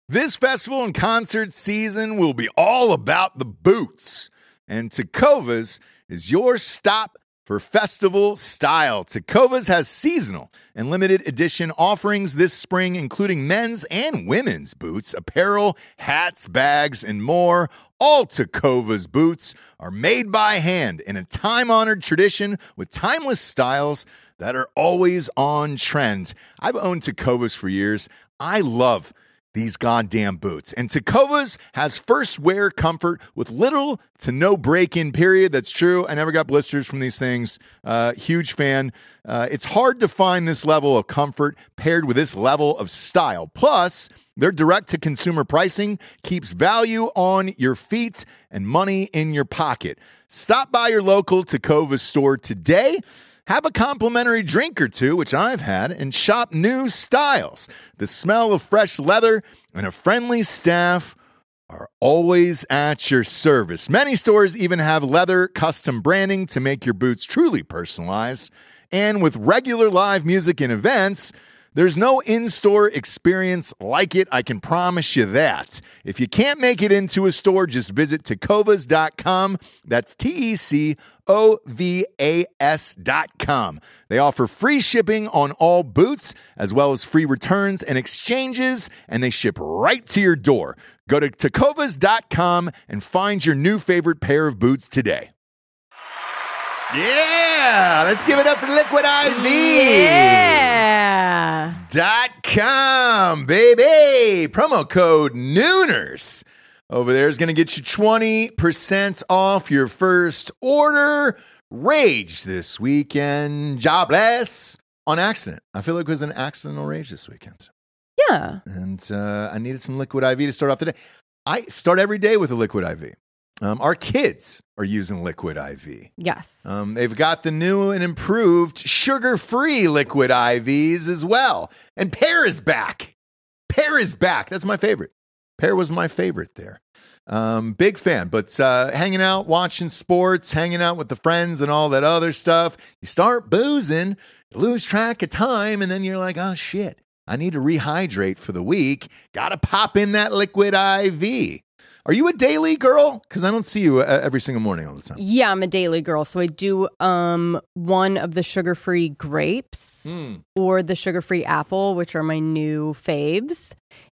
This festival and concert season will be all about the boots. And Tecovas is your stop for festival style. Tecovas has seasonal and limited edition offerings this spring, including men's and women's boots, apparel, hats, bags, and more. All Tecovas boots are made by hand in a time-honored tradition with timeless styles that are always on trend. I've owned Tecovas for years. I love these goddamn boots. And Tecovas has first wear comfort with little to no break-in period. That's true. I never got blisters from these things. Huge fan. It's hard to find this level of comfort paired with this level of style. Plus, their direct-to-consumer pricing keeps value on your feet and money in your pocket. Stop by your local Tecovas store today. Have a complimentary drink or two, which I've had, and shop new styles. The smell of fresh leather and a friendly staff are always at your service. Many stores even have leather custom branding to make your boots truly personalized. And with regular live music and events, there's no in-store experience like it, I can promise you that. If you can't make it into a store, just visit tecovas.com. That's TECOVAS.com. They offer free shipping on all boots, as well as free returns and exchanges, and they ship right to your door. Go to tecovas.com and find your new favorite pair of boots today. Yeah, let's give it up for Liquid IV. Yeah. .com, baby. Promo code Nooners over there is going to get you 20% off your first order. Rage this weekend. Jobless on accident. I feel like it was an accidental rage this weekend. Yeah. And I needed some Liquid IV to start off the day. I start every day with a Liquid IV. Our kids are using Liquid IV. Yes. They've got the new and improved sugar-free Liquid IVs as well. And Pear is back. Pear is back. That's my favorite. Pear was my favorite there. Big fan. But hanging out, watching sports, hanging out with the friends and all that other stuff. You start boozing, you lose track of time, and then you're like, oh, shit. I need to rehydrate for the week. Got to pop in that Liquid IV. Are you a daily girl? Because I don't see you every single morning all the time. Yeah, I'm a daily girl. So I do one of the sugar-free grapes or the sugar-free apple, which are my new faves,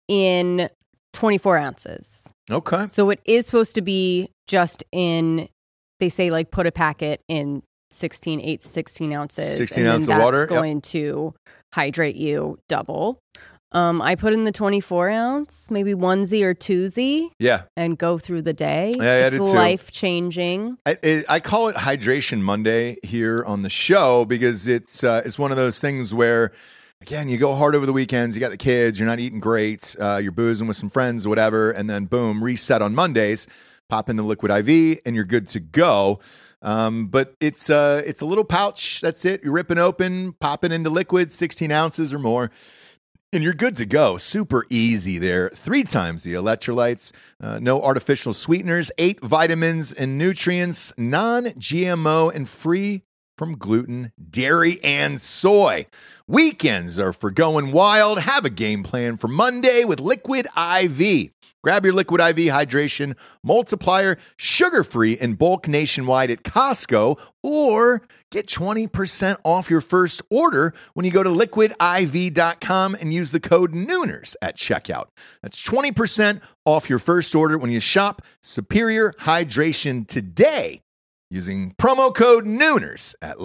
in 24 ounces. Okay. So it is supposed to be just in, they say, like, put a packet in 8 to 16 ounces. 16 ounces of water. That's going to hydrate you double. I put in the 24 ounce, maybe onesie or twosie. Yeah. And go through the day. Yeah, it's life changing. I call it Hydration Monday here on the show because it's one of those things where, again, you go hard over the weekends, you got the kids, you're not eating great, you're boozing with some friends or whatever, and then boom, reset on Mondays, pop in the Liquid IV, and you're good to go. But it's a little pouch. That's it. You rip it open, pop it into liquid, 16 ounces or more. And you're good to go. Super easy there. 3 times the electrolytes, no artificial sweeteners, 8 vitamins and nutrients, non-GMO and free from gluten, dairy, and soy. Weekends are for going wild. Have a game plan for Monday with Liquid IV. Grab your Liquid IV hydration multiplier, sugar-free in bulk nationwide at Costco, or get 20% off your first order when you go to liquidiv.com and use the code Nooners at checkout. That's 20% off your first order when you shop Superior Hydration today using promo code Nooners at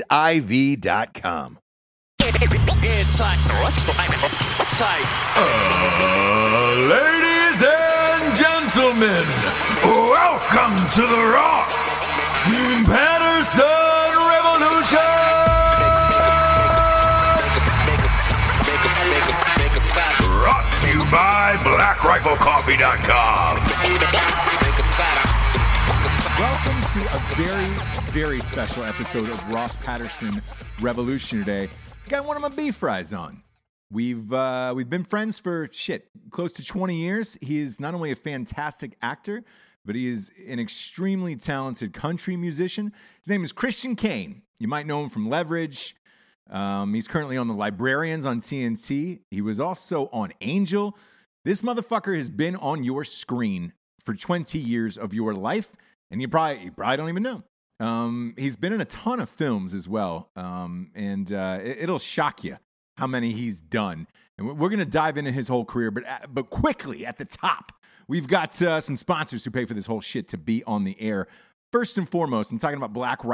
liquidiv.com. Ladies and gentlemen, welcome to the Ross Patterson Revolution! Brought to you by BlackRifleCoffee.com. Welcome to a very, very special episode of Ross Patterson Revolution today. I got one of my beef fries on. We've been friends for close to 20 years. He is not only a fantastic actor, but he is an extremely talented country musician. His name is Christian Kane. You might know him from Leverage. He's currently on The Librarians on TNT. He was also on Angel. This motherfucker has been on your screen for 20 years of your life, and you probably don't even know. He's been in a ton of films as well, and it'll shock you how many he's done. And we're going to dive into his whole career, but quickly at the top, we've got some sponsors who pay for this whole shit to be on the air. First and foremost, I'm talking about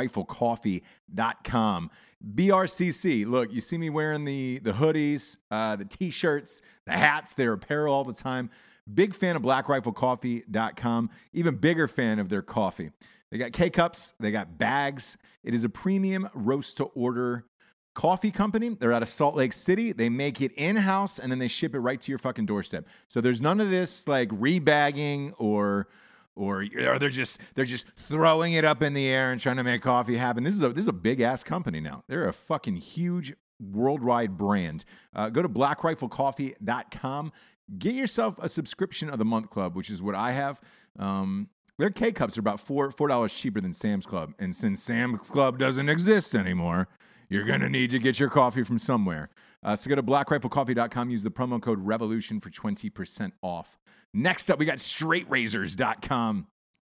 BlackRifleCoffee.com. BRCC. Look, you see me wearing the hoodies, the T-shirts, the hats, their apparel all the time. Big fan of BlackRifleCoffee.com. Even bigger fan of their coffee. They got K-Cups. They got bags. It is a premium roast-to-order coffee company. They're out of Salt Lake City. They make it in-house, and then they ship it right to your fucking doorstep. So there's none of this like rebagging or they're just throwing it up in the air and trying to make coffee happen. This is a big ass company now. They're a fucking huge worldwide brand. Go to BlackRifleCoffee.com. Get yourself a subscription of the month club, which is what I have. Their K-Cups are about $4 cheaper than Sam's Club. And since Sam's Club doesn't exist anymore, you're going to need to get your coffee from somewhere. So go to BlackRifleCoffee.com. Use the promo code REVOLUTION for 20% off. Next up, we got StraightRazors.com.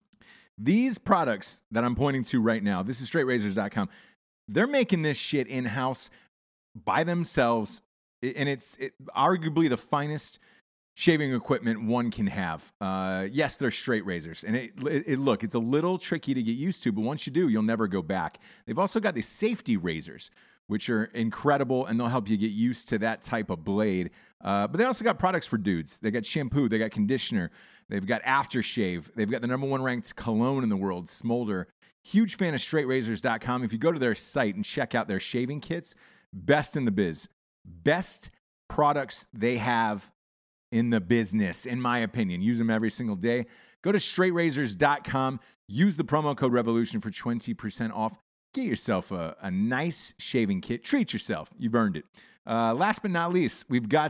These products that I'm pointing to right now, this is StraightRazors.com. They're making this shit in-house by themselves, and it's arguably the finest shaving equipment one can have. Yes, they're straight razors, and look, it's a little tricky to get used to, but once you do, you'll never go back. They've also got these safety razors, which are incredible, and they'll help you get used to that type of blade. But they also got products for dudes. They got shampoo, they got conditioner, they've got aftershave, they've got the #1 ranked cologne in the world, Smolder. Huge fan of StraightRazors.com. If you go to their site and check out their shaving kits, best in the biz. Best products they have in the business, in my opinion. Use them every single day. Go to StraightRazors.com. Use the promo code REVOLUTION for 20% off. Get yourself a nice shaving kit. Treat yourself. You've earned it. Last but not least, we've got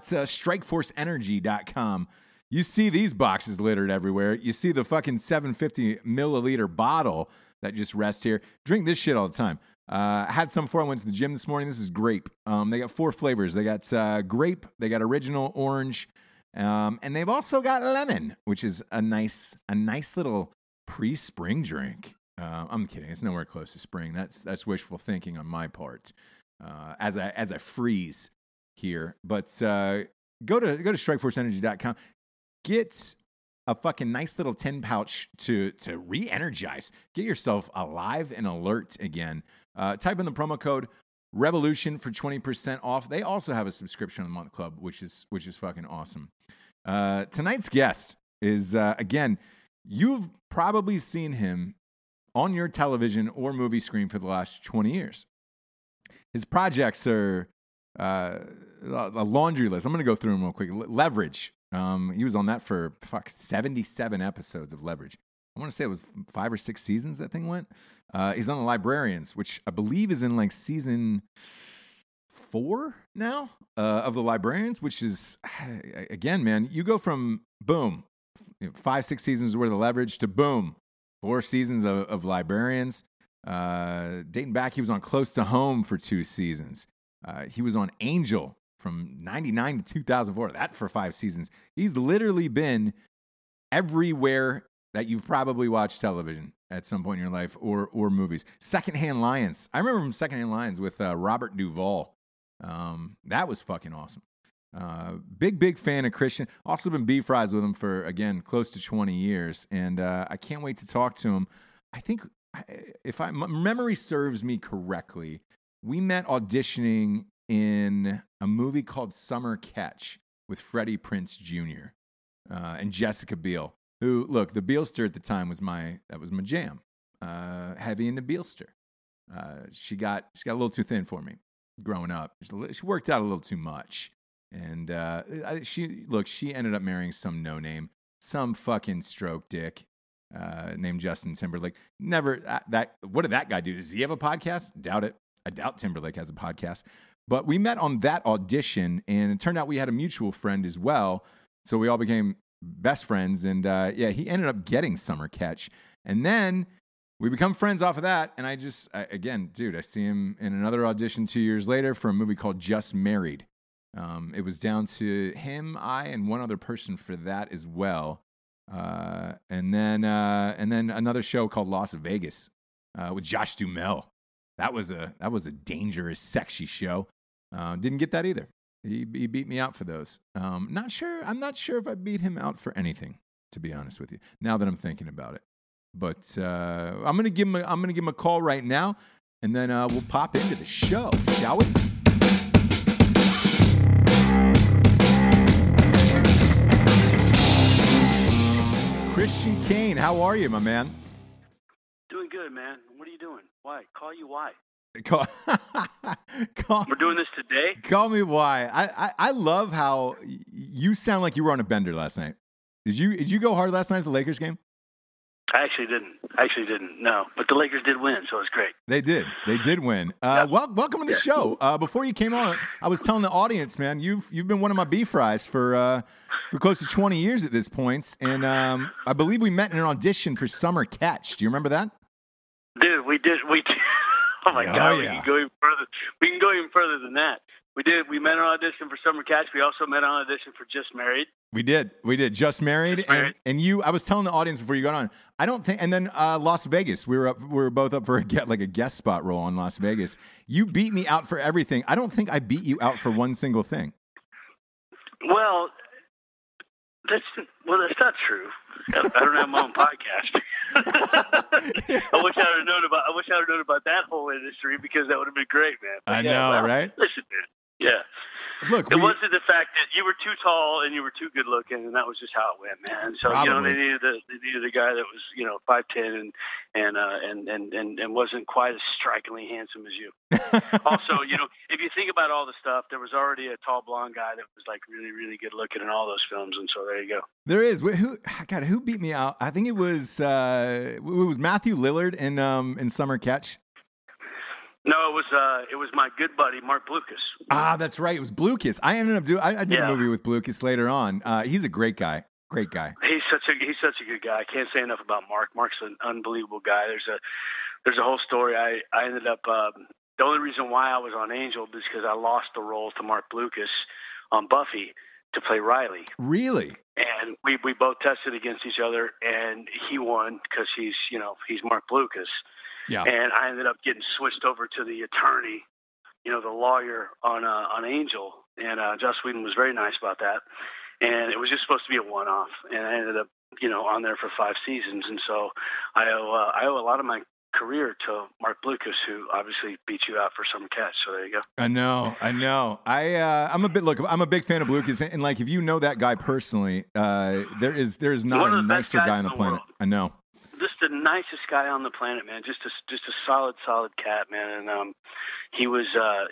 StrikeForceEnergy.com. You see these boxes littered everywhere. You see the fucking 750 milliliter bottle that just rests here. Drink this shit all the time. I had some before I went to the gym this morning. This is grape. They got 4 flavors. They got grape. They got original orange. And they've also got lemon, which is a nice little pre-spring drink. I'm kidding. It's nowhere close to spring. That's wishful thinking on my part. As I freeze here, but go to StrikeForceEnergy.com. Get a fucking nice little 10 pouch to re-energize. Get yourself alive and alert again. Type in the promo code REVOLUTION for 20% off. They also have a subscription on the month club, which is fucking awesome. Tonight's guest is again, you've probably seen him on your television or movie screen for the last 20 years. His projects are a laundry list. I'm going to go through them real quick. Leverage. He was on that for 77 episodes of Leverage. I want to say it was 5 or 6 seasons that thing went. He's on The Librarians, which I believe is in like season 4 now of The Librarians, which is, again, man, you go from boom, 5, 6 seasons worth of Leverage to boom, 4 seasons of Librarians. Dating back, he was on Close to Home for 2 seasons. He was on Angel from 99 to 2004. That for 5 seasons. He's literally been everywhere that you've probably watched television at some point in your life or movies. Secondhand Lions. I remember from Secondhand Lions with Robert Duvall. That was fucking awesome. Big fan of Christian. Also been beef fries with him for, again, close to 20 years. And I can't wait to talk to him. I think, if my memory serves me correctly, we met auditioning in a movie called Summer Catch with Freddie Prinze Jr. And Jessica Biel, who, look, the Bielster at the time was my jam. Heavy into Bielster. She got a little too thin for me growing up. She worked out a little too much. And she ended up marrying some no-name, some fucking stroke dick named Justin Timberlake. Never what did that guy do? Does he have a podcast? Doubt it. I doubt Timberlake has a podcast. But we met on that audition, and it turned out we had a mutual friend as well. So we all became best friends. And he ended up getting Summer Catch. And then we become friends off of that. And I see him in another audition 2 years later for a movie called Just Married It was down to him, I, and one other person for that as well. And then another show called Las Vegas with Josh Duhamel. That was a dangerous, sexy show. Didn't get that either. He beat me out for those. I'm not sure if I beat him out for anything, to be honest with you. Now that I'm thinking about it, but I'm gonna give him a call right now, and then we'll pop into the show, shall we? Christian Kane, how are you, my man? Doing good, man. What are you doing? Why? Call you why? We're doing this today? Call me why. I love how you sound like you were on a bender last night. Did you go hard last night at the Lakers game? I actually didn't. No, but the Lakers did win, so it was great. They did win. Welcome to the show. Before you came on, I was telling the audience, man, you've been one of my beef fries for close to 20 years at this point, and I believe we met in an audition for Summer Catch. Do you remember that? Dude, we did. Oh my God, yeah. We can go even further. We can go even further than that. We did. We met on audition for Summer Catch. We also met on audition for Just Married. We did. Just Married. And you. I was telling the audience before you got on. I don't think. And then Las Vegas. We were both up for a guest spot role on Las Vegas. You beat me out for everything. I don't think I beat you out for one single thing. Well, that's not true. I don't have my own podcast. I wish I would have known about that whole industry, because that would have been great, man. But I know, right? Listen, man. Yeah. Look, it wasn't the fact that you were too tall and you were too good looking, and that was just how it went, man. So probably. they needed a guy that was 5'10" and wasn't quite as strikingly handsome as you. Also, if you think about all the stuff, there was already a tall blonde guy that was like really, really good looking in all those films, and so there you go. There is. Who beat me out? I think it was Matthew Lillard in Summer Catch. No, it was my good buddy Mark Blucas. Ah, that's right. It was Blucas. I ended up I did a movie with Blucas later on. He's a great guy. Great guy. He's such a good guy. I can't say enough about Mark. Mark's an unbelievable guy. There's a whole story. I ended up the only reason why I was on Angel is because I lost the role to Mark Blucas on Buffy to play Riley. Really? And we both tested against each other, and he won because he's Mark Blucas. Yeah. And I ended up getting switched over to the attorney, the lawyer on Angel, and Joss Whedon was very nice about that. And it was just supposed to be a one-off, and I ended up, on there for 5 seasons. And so I owe a lot of my career to Mark Blucas, who obviously beat you out for Summer Catch. So there you go. I know. I'm a big fan of Blucas, and like if you know that guy personally, there is not a nicer guy on the planet. I know. Just the nicest guy on the planet, man. Just a solid cat, man. And he's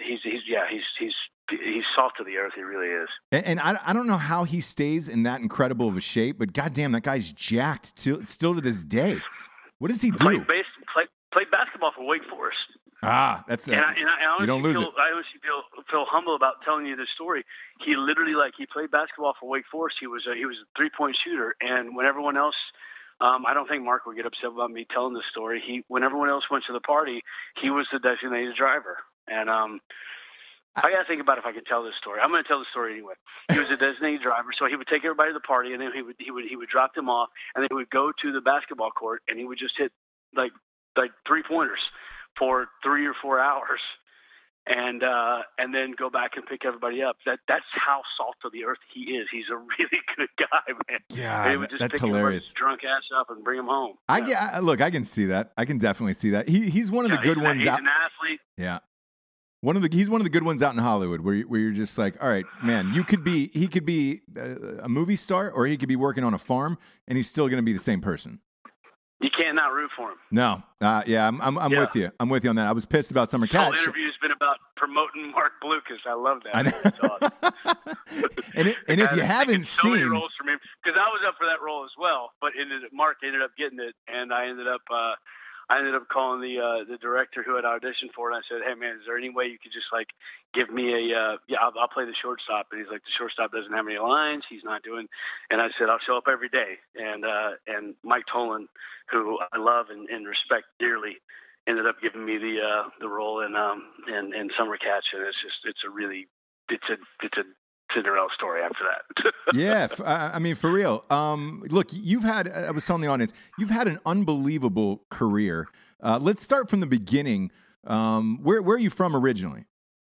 salt of the earth. He really is. And I don't know how he stays in that incredible of a shape, but goddamn, that guy's jacked still to this day. What does he do? Played basketball for Wake Forest. Ah, that's that. And I you don't lose it. I honestly feel humble about telling you this story. He literally, he played basketball for Wake Forest. He was a 3-point shooter, and when everyone else. I don't think Mark would get upset about me telling this story. When everyone else went to the party, he was the designated driver. And I got to think about if I could tell this story. I'm going to tell the story anyway. He was a designated driver, so he would take everybody to the party, and then he would drop them off, and then he would go to the basketball court, and he would just hit like 3-pointers for 3 or 4 hours. And then go back and pick everybody up. That's how salt of the earth he is. He's a really good guy, man. Yeah, that's hilarious. Drunk ass up and bring him home. I can see that. I can definitely see that. He's one of the good ones. He's an athlete. Yeah, he's one of the good ones out in Hollywood, where you're just like, all right, man. He could be a movie star, or he could be working on a farm, and he's still going to be the same person. You can't not root for him. No, I'm with you. I'm with you on that. I was pissed about Summer Catch. The whole interview's been about promoting Mark Blucas. I love that. I know. That's awesome. and if you haven't seen roles from him, because I was up for that role as well, but Mark ended up getting it, and I ended up calling the director who had auditioned for it. And I said, "Hey man, is there any way you could just give me I'll play the shortstop." And he's like, "The shortstop doesn't have any lines. He's not doing." And I said, "I'll show up every day." And Mike Tolan, who I love and respect dearly, ended up giving me the role in Summer Catch, and it's a really it's a Cinderella story after that. Yeah, I mean, for real. Look, I was telling the audience, you've had an unbelievable career. Let's start from the beginning. Where are you from originally?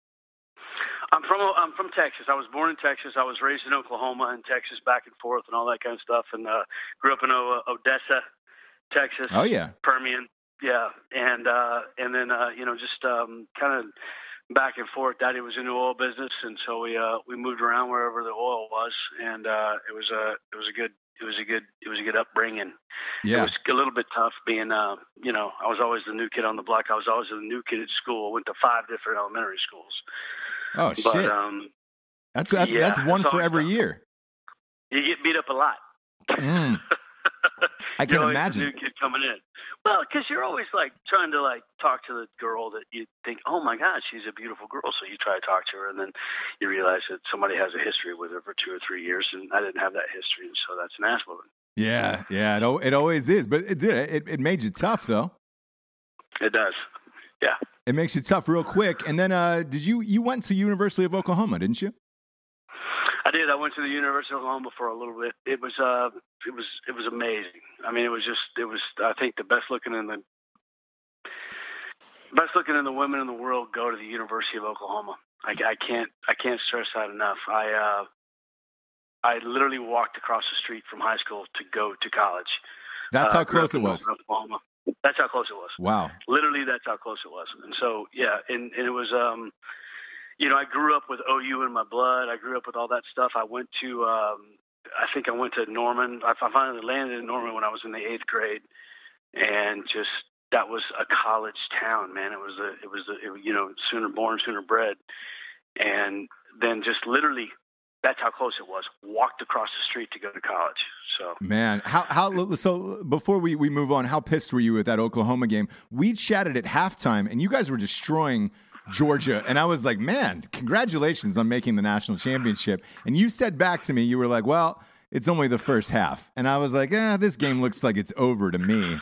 I'm from Texas. I was born in Texas. I was raised in Oklahoma and Texas, back and forth and all that kind of stuff, and grew up in Odessa, Texas. Oh yeah, Permian. Yeah, and then just kind of back and forth. Daddy was in the oil business, and so we moved around wherever the oil was, and it was a good upbringing. Yeah. It was a little bit tough being I was always the new kid on the block. I was always the new kid at school. I went to 5 different elementary schools. Oh shit! But, that's one for every year. You get beat up a lot. I can imagine. The new kid coming in. Well, because you're always trying to talk to the girl that you think, oh my God, she's a beautiful girl. So you try to talk to her, and then you realize that somebody has a history with her for 2 or 3 years, and I didn't have that history, and so that's an ass woman. Yeah, it always is, but it made you tough though. It does. Yeah. It makes you tough real quick. And then you went to University of Oklahoma, didn't you? I did. I went to the University of Oklahoma for a little bit. It was amazing. I mean, it was I think the best looking in the women in the world go to the University of Oklahoma. I can't stress that enough. I literally walked across the street from high school to go to college. That's how close it was. Oklahoma. That's how close it was. Wow. Literally, that's how close it was. And so, yeah, and it was, I grew up with OU in my blood. I grew up with all that stuff. I went to, I think I went to Norman. I finally landed in Norman when I was in the 8th grade. And just, that was a college town, man. It was sooner born, sooner bred. And then just literally, that's how close it was. Walked across the street to go to college. So, man, so before we move on, how pissed were you at that Oklahoma game? We chatted at halftime, and you guys were destroying Georgia, and I was like, man, congratulations on making the national championship. And you said back to me, you were like, well, it's only the first half, and I was like, this game looks like it's over to me.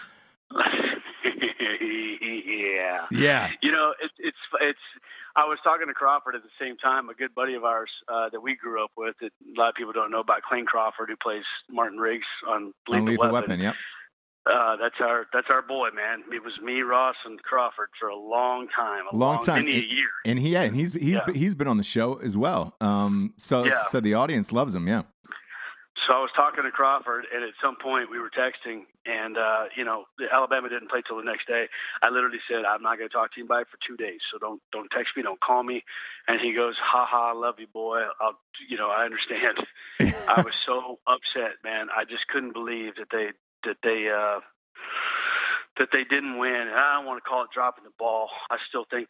Yeah. It's. I was talking to Crawford at the same time, a good buddy of ours that we grew up with. That a lot of people don't know about, Clayne Crawford, who plays Martin Riggs on Lethal Weapon. Yep. That's our boy, man. It was me, Ross, and Crawford for a long time. A long time, a year. And he's been on the show as well. So the audience loves him. Yeah. So I was talking to Crawford, and at some point we were texting, and Alabama didn't play till the next day. I literally said, "I'm not going to talk to anybody for 2 days, so don't text me, don't call me." And he goes, "Ha ha, I love you, boy. I understand." I was so upset, man. I just couldn't believe that they didn't win. And I don't want to call it dropping the ball. I still think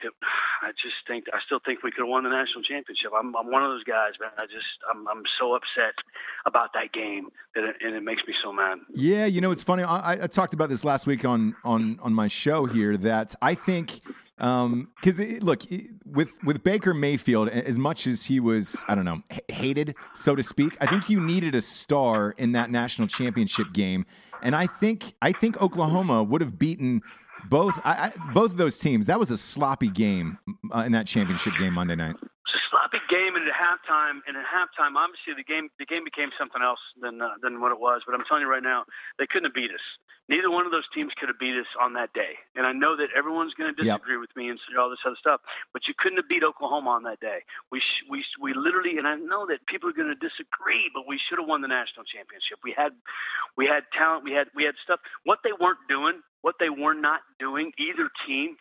we could have won the national championship. I'm one of those guys, man. I'm so upset about that game and it makes me so mad. Yeah, it's funny. I talked about this last week on my show here, that I think because look, with Baker Mayfield, as much as he was, I don't know, hated, so to speak, I think you needed a star in that national championship game. And I think Oklahoma would have beaten both of those teams. That was a sloppy game in that championship game Monday night. It's a sloppy game, and at halftime, obviously the game became something else than what it was. But I'm telling you right now, they couldn't have beat us. Neither one of those teams could have beat us on that day. And I know that everyone's going to disagree with me and say all this other stuff, but you couldn't have beat Oklahoma on that day. We literally, and I know that people are going to disagree, but we should have won the national championship. We had talent, we had stuff. What they weren't doing, what they were not doing, either team,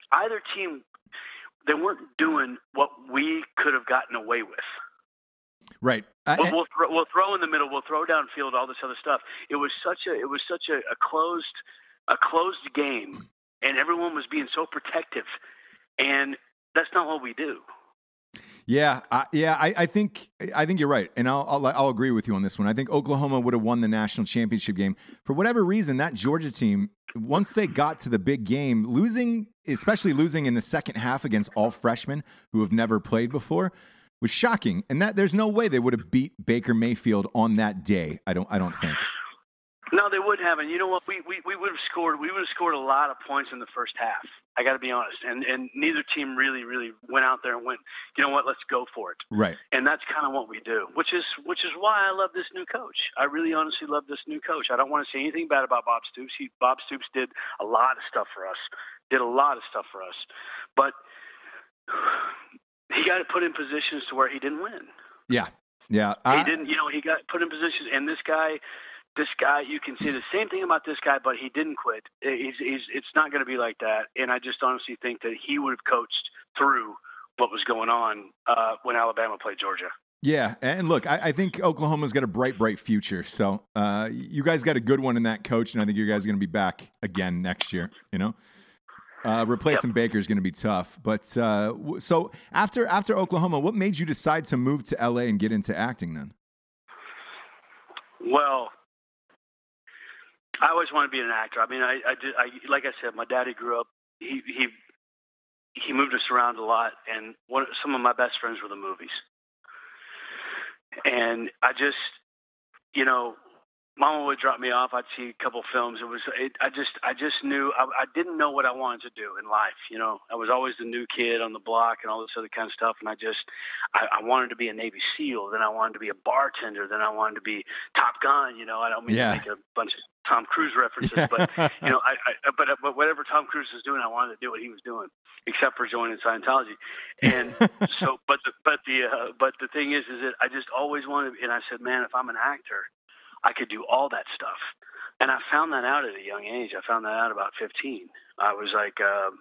they weren't doing what we could have gotten away with. Right. We'll throw in the middle. We'll throw downfield. All this other stuff. It was such a closed game, and everyone was being so protective, and that's not what we do. Yeah. I think you're right, and I'll agree with you on this one. I think Oklahoma would have won the national championship game for whatever reason. That Georgia team, once they got to the big game, especially losing in the second half against all freshmen who have never played before, was shocking. And that there's no way they would have beat Baker Mayfield on that day. I don't think. No, they wouldn't have. And you know what? We would have scored. We would have scored a lot of points in the first half. I got to be honest. And neither team really went out there and went, you know what, let's go for it. Right. And that's kind of what we do, which is why I love this new coach. I really honestly love this new coach. I don't want to say anything bad about Bob Stoops. Bob Stoops did a lot of stuff for us. But he got put in positions to where he didn't win. Yeah. He didn't, he got put in positions, and this guy, you can say the same thing about this guy, but he didn't quit. It's not going to be like that. And I just honestly think that he would have coached through what was going on when Alabama played Georgia. Yeah, and look, I think Oklahoma's got a bright future. So you guys got a good one in that coach, and I think you guys are going to be back again next year, Replacing Baker is going to be tough. But so after Oklahoma, what made you decide to move to LA and get into acting then? Well, I always wanted to be an actor. I mean, I like I said, my daddy grew up. He moved us around a lot, and some of my best friends were the movies. And I just, Mama would drop me off. I'd see a couple films. I just knew I didn't know what I wanted to do in life. I was always the new kid on the block and all this other kind of stuff. And I wanted to be a Navy SEAL. Then I wanted to be a bartender. Then I wanted to be Top Gun. I don't mean to make a bunch of Tom Cruise references, but but whatever Tom Cruise was doing, I wanted to do what he was doing, except for joining Scientology. And so, but the thing is that I just always wanted. And I said, man, if I'm an actor, I could do all that stuff. And I found that out at a young age. I found that out about 15. I was like,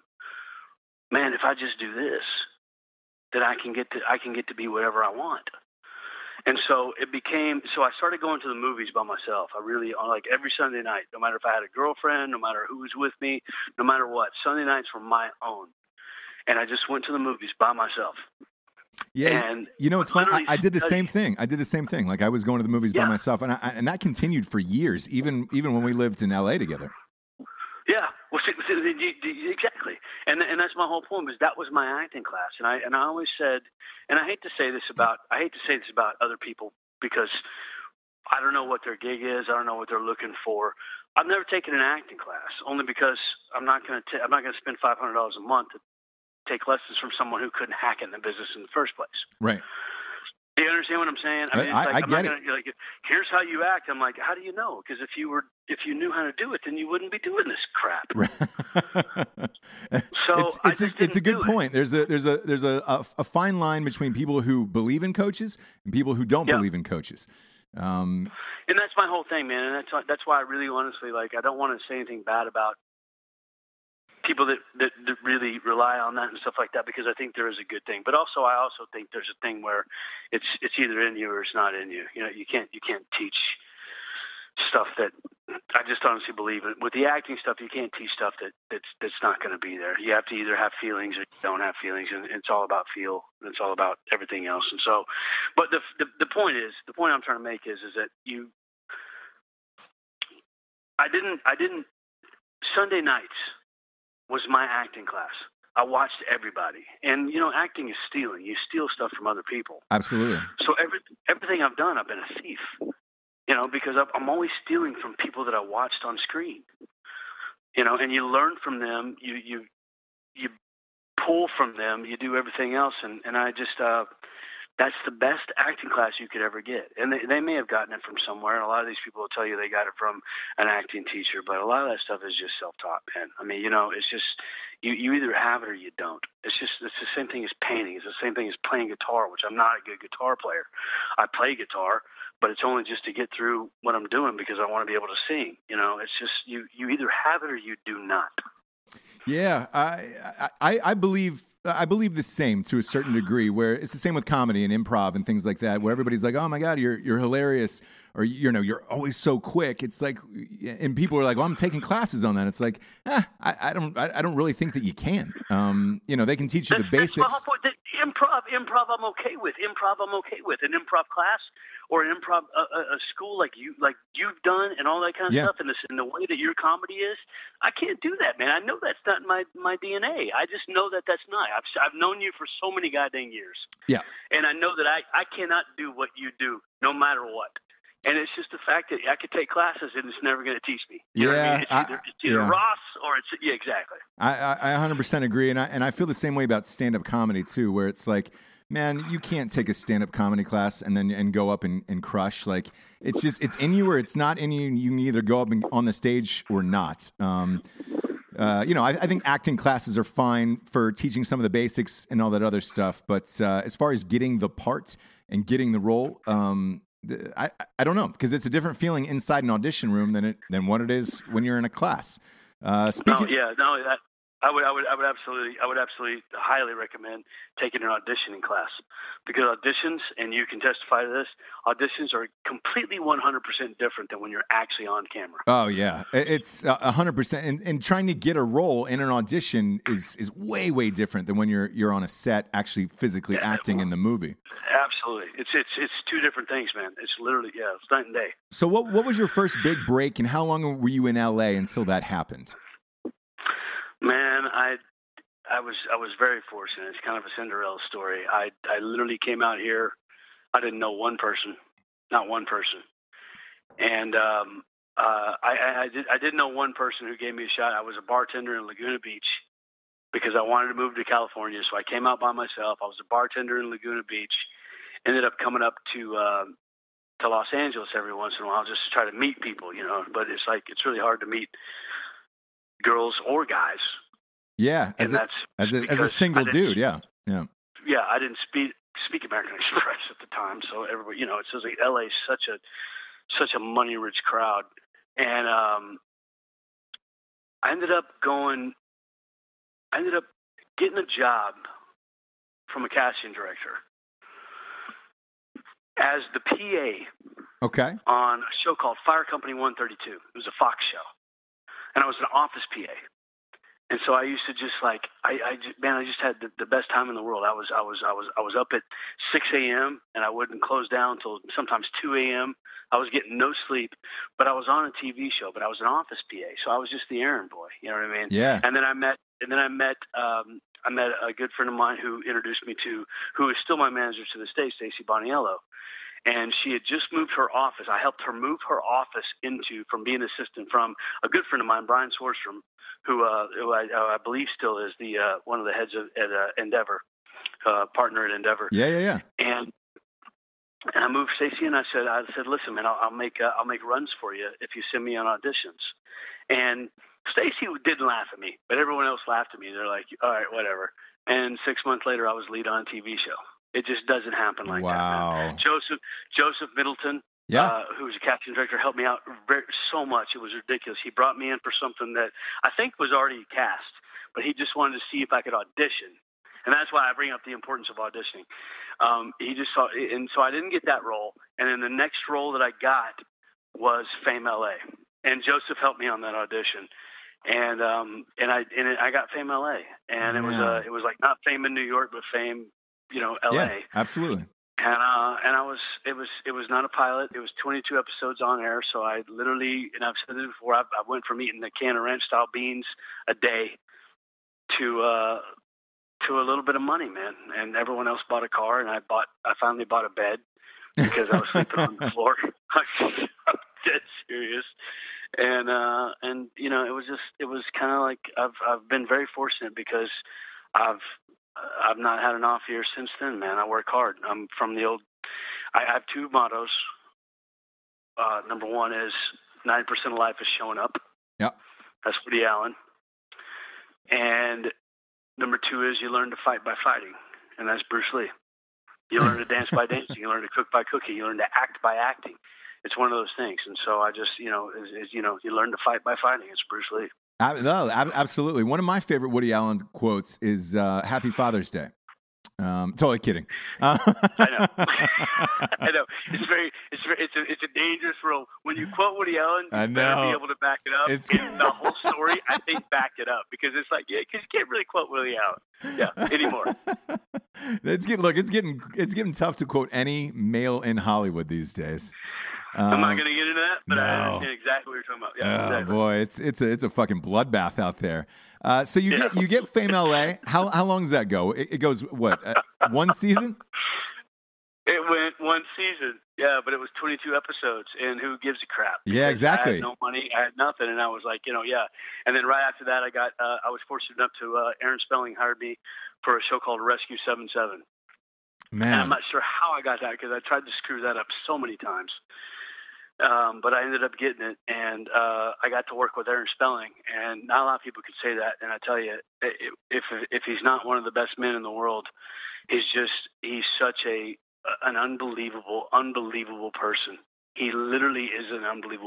man, if I just do this, then I can get to be whatever I want. And so I started going to the movies by myself. I really, like every Sunday night, no matter if I had a girlfriend, no matter who was with me, no matter what, Sunday nights were my own. And I just went to the movies by myself. Yeah, and it's fun. I did the same thing. Like I was going to the movies by myself, and that continued for years, even when we lived in LA together. Yeah, well, exactly, and that's my whole point. Was that was my acting class, and I always said, and I hate to say this about other people because I don't know what their gig is. I don't know what they're looking for. I've never taken an acting class only because I'm not going to spend $500 a month to take lessons from someone who couldn't hack it in the business in the first place. Right. Do you understand what I'm saying? I mean, I get it. Here's how you act. I'm like, how do you know? Because if you knew how to do it, then you wouldn't be doing this crap. So it's a good point. There's a fine line between people who believe in coaches and people who don't believe in coaches. And that's my whole thing, man. And that's why I really honestly I don't want to say anything bad about people that really rely on that and stuff like that, because I think there is a good thing. But also, I also think there's a thing where it's either in you or it's not in you. You can't teach stuff that I just honestly believe in. With the acting stuff, you can't teach stuff that's not going to be there. You have to either have feelings or you don't have feelings, and it's all about feel. And it's all about everything else. And so, but the point I'm trying to make is that I didn't Sunday nights was my acting class. I watched everybody. And, acting is stealing. You steal stuff from other people. Absolutely. So everything I've done, I've been a thief, because I'm always stealing from people that I watched on screen, and you learn from them. You pull from them. You do everything else. And I just, that's the best acting class you could ever get. And they may have gotten it from somewhere. And a lot of these people will tell you they got it from an acting teacher, but a lot of that stuff is just self-taught, man. I mean, it's just, you either have it or you don't. It's the same thing as painting. It's the same thing as playing guitar, which I'm not a good guitar player. I play guitar, but it's only just to get through what I'm doing because I want to be able to sing. It's just, you either have it or you do not. Yeah, I believe the same to a certain degree, where it's the same with comedy and improv and things like that, where everybody's like, "Oh my God, you're hilarious," or you're always so quick. It's like, and people are like, "Well, I'm taking classes on that." It's like, I don't really think that you can. They can teach you the basics. That's my whole point. Improv, I'm okay with. An improv class or an improv a school like you've done and all that kind of stuff, and the way that your comedy is, I can't do that, man. I know that's not my DNA. I just know that's not. I've known you for so many goddamn years. Yeah. And I know that I cannot do what you do no matter what. And it's just the fact that I could take classes and it's never going to teach me. You know what I mean? It's either Ross or it's exactly. I 100% agree, and I feel the same way about stand-up comedy too, where it's like, man, you can't take a stand-up comedy class and go up and crush. Like it's in you or it's not in you. You can either go up on the stage or not. I think acting classes are fine for teaching some of the basics and all that other stuff, but as far as getting the part and getting the role, I don't know, because it's a different feeling inside an audition room than what it is when you're in a class. I would absolutely highly recommend taking an auditioning class, because auditions, and you can testify to this, auditions are completely 100% different than when you're actually on camera. Oh yeah, it's 100%. And trying to get a role in an audition is way, way different than when you're on a set actually physically acting in the movie. Absolutely, it's two different things, man. It's literally it's night and day. So what was your first big break, and how long were you in LA until that happened? Man, I was very fortunate. It's kind of a Cinderella story. I literally came out here. I didn't know one person, not one person, and I did know one person who gave me a shot. I was a bartender in Laguna Beach because I wanted to move to California, so I came out by myself. I was a bartender in Laguna Beach. Ended up coming up to Los Angeles every once in a while just to try to meet people, But it's really hard to meet girls or guys. Yeah, as a single dude, yeah. Yeah, I didn't speak American Express at the time, so everybody, it says like LA is such a money rich crowd, and I ended up getting a job from a casting director as the PA. Okay. On a show called Fire Company 132. It was a Fox show. And I was an office PA. And so I used to just I just had the best time in the world. I was up at 6 a.m. and I wouldn't close down until sometimes 2 a.m. I was getting no sleep, but I was on a TV show, but I was an office PA. So I was just the errand boy. You know what I mean? Yeah. And then I met a good friend of mine who introduced me to, who is still my manager to this day, Stacey Boniello. And she had just moved her office. I helped her move her office from being an assistant from a good friend of mine, Brian Sorstrom, who I believe still is the one of the heads at Endeavor, partner at Endeavor. Yeah. And I moved Stacey, and I said, listen, man, I'll make runs for you if you send me on auditions. And Stacey didn't laugh at me, but everyone else laughed at me. They're like, all right, whatever. And 6 months later, I was lead on a TV show. It just doesn't happen like that. Man. Joseph Middleton, who's a casting director, helped me out so much. It was ridiculous. He brought me in for something that I think was already cast, but he just wanted to see if I could audition. And that's why I bring up the importance of auditioning. He just saw, and so I didn't get that role. And then the next role that I got was Fame LA, and Joseph helped me on that audition. And I got Fame LA, and it was like not Fame in New York, but Fame, LA. Yeah, absolutely. And it was not a pilot. It was 22 episodes on air. So I literally, and I've said this before, I went from eating a can of ranch style beans a day to a little bit of money, man. And everyone else bought a car, and I finally bought a bed because I was sleeping on the floor. I'm dead serious. And it was kind of like I've been very fortunate because I've not had an off year since then, man. I work hard. I'm from the old. I have two mottos. Number one is 90% of life is showing up. Yep. That's Woody Allen. And number two is you learn to fight by fighting, and that's Bruce Lee. You learn to dance by dancing. You learn to cook by cooking. You learn to act by acting. It's one of those things. And so I just, you learn to fight by fighting. It's Bruce Lee. No, absolutely. One of my favorite Woody Allen quotes is "Happy Father's Day." Totally kidding. I know. I know. It's a dangerous role. When you quote Woody Allen, you better be able to back it up. And the whole story, I think, backed it up because it's like, because you can't really quote Woody Allen, anymore. It's getting tough to quote any male in Hollywood these days. I'm not going to get into that, but I understand exactly what you're talking about. Yeah, exactly. Boy, it's a fucking bloodbath out there. So you get Fame LA. How long does that go? It goes what? One season? It went one season, Yeah, but it was 22 episodes, and who gives a crap? Yeah, exactly. I had no money, I had nothing, and I was like, yeah. And then right after that, I was fortunate enough to Aaron Spelling hired me for a show called Rescue 77. Man, and I'm not sure how I got that because I tried to screw that up so many times. But I ended up getting it, and I got to work with Aaron Spelling, and not a lot of people could say that. And I tell you, if he's not one of the best men in the world, he's such an unbelievable person. He literally is an unbelievable.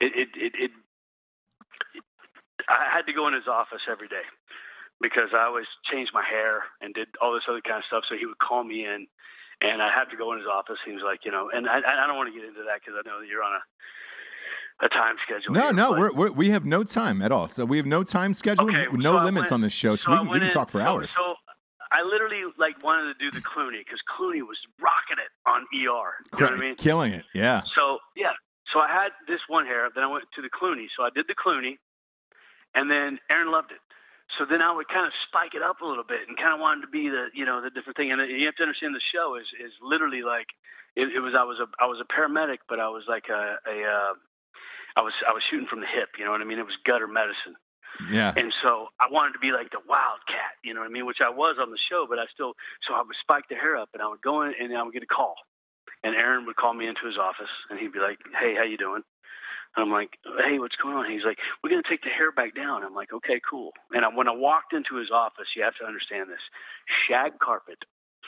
I had to go in his office every day because I always changed my hair and did all this other kind of stuff. So he would call me in. And I had to go in his office. He was like, and I don't want to get into that because I know that you're on a time schedule. No, we have no time at all. So we have no time schedule, no limits on this show. So we can talk for hours. So I literally wanted to do the Clooney because Clooney was rocking it on ER. You know what I mean? Killing it, yeah. So I had this one hair. Then I went to the Clooney. So I did the Clooney, and then Aaron loved it. So then I would kind of spike it up a little bit and kind of wanted to be the different thing. And you have to understand the show is literally like it was. I was a paramedic, but I was like I was shooting from the hip. You know what I mean? It was gutter medicine. Yeah. And so I wanted to be like the wildcat. You know what I mean? Which I was on the show, but so I would spike the hair up and I would go in and I would get a call, and Aaron would call me into his office and he'd be like, "Hey, how you doing?" I'm like, "Hey, what's going on?" He's like, "We're going to take the hair back down." I'm like, "Okay, cool." And when I walked into his office, you have to understand this. Shag carpet,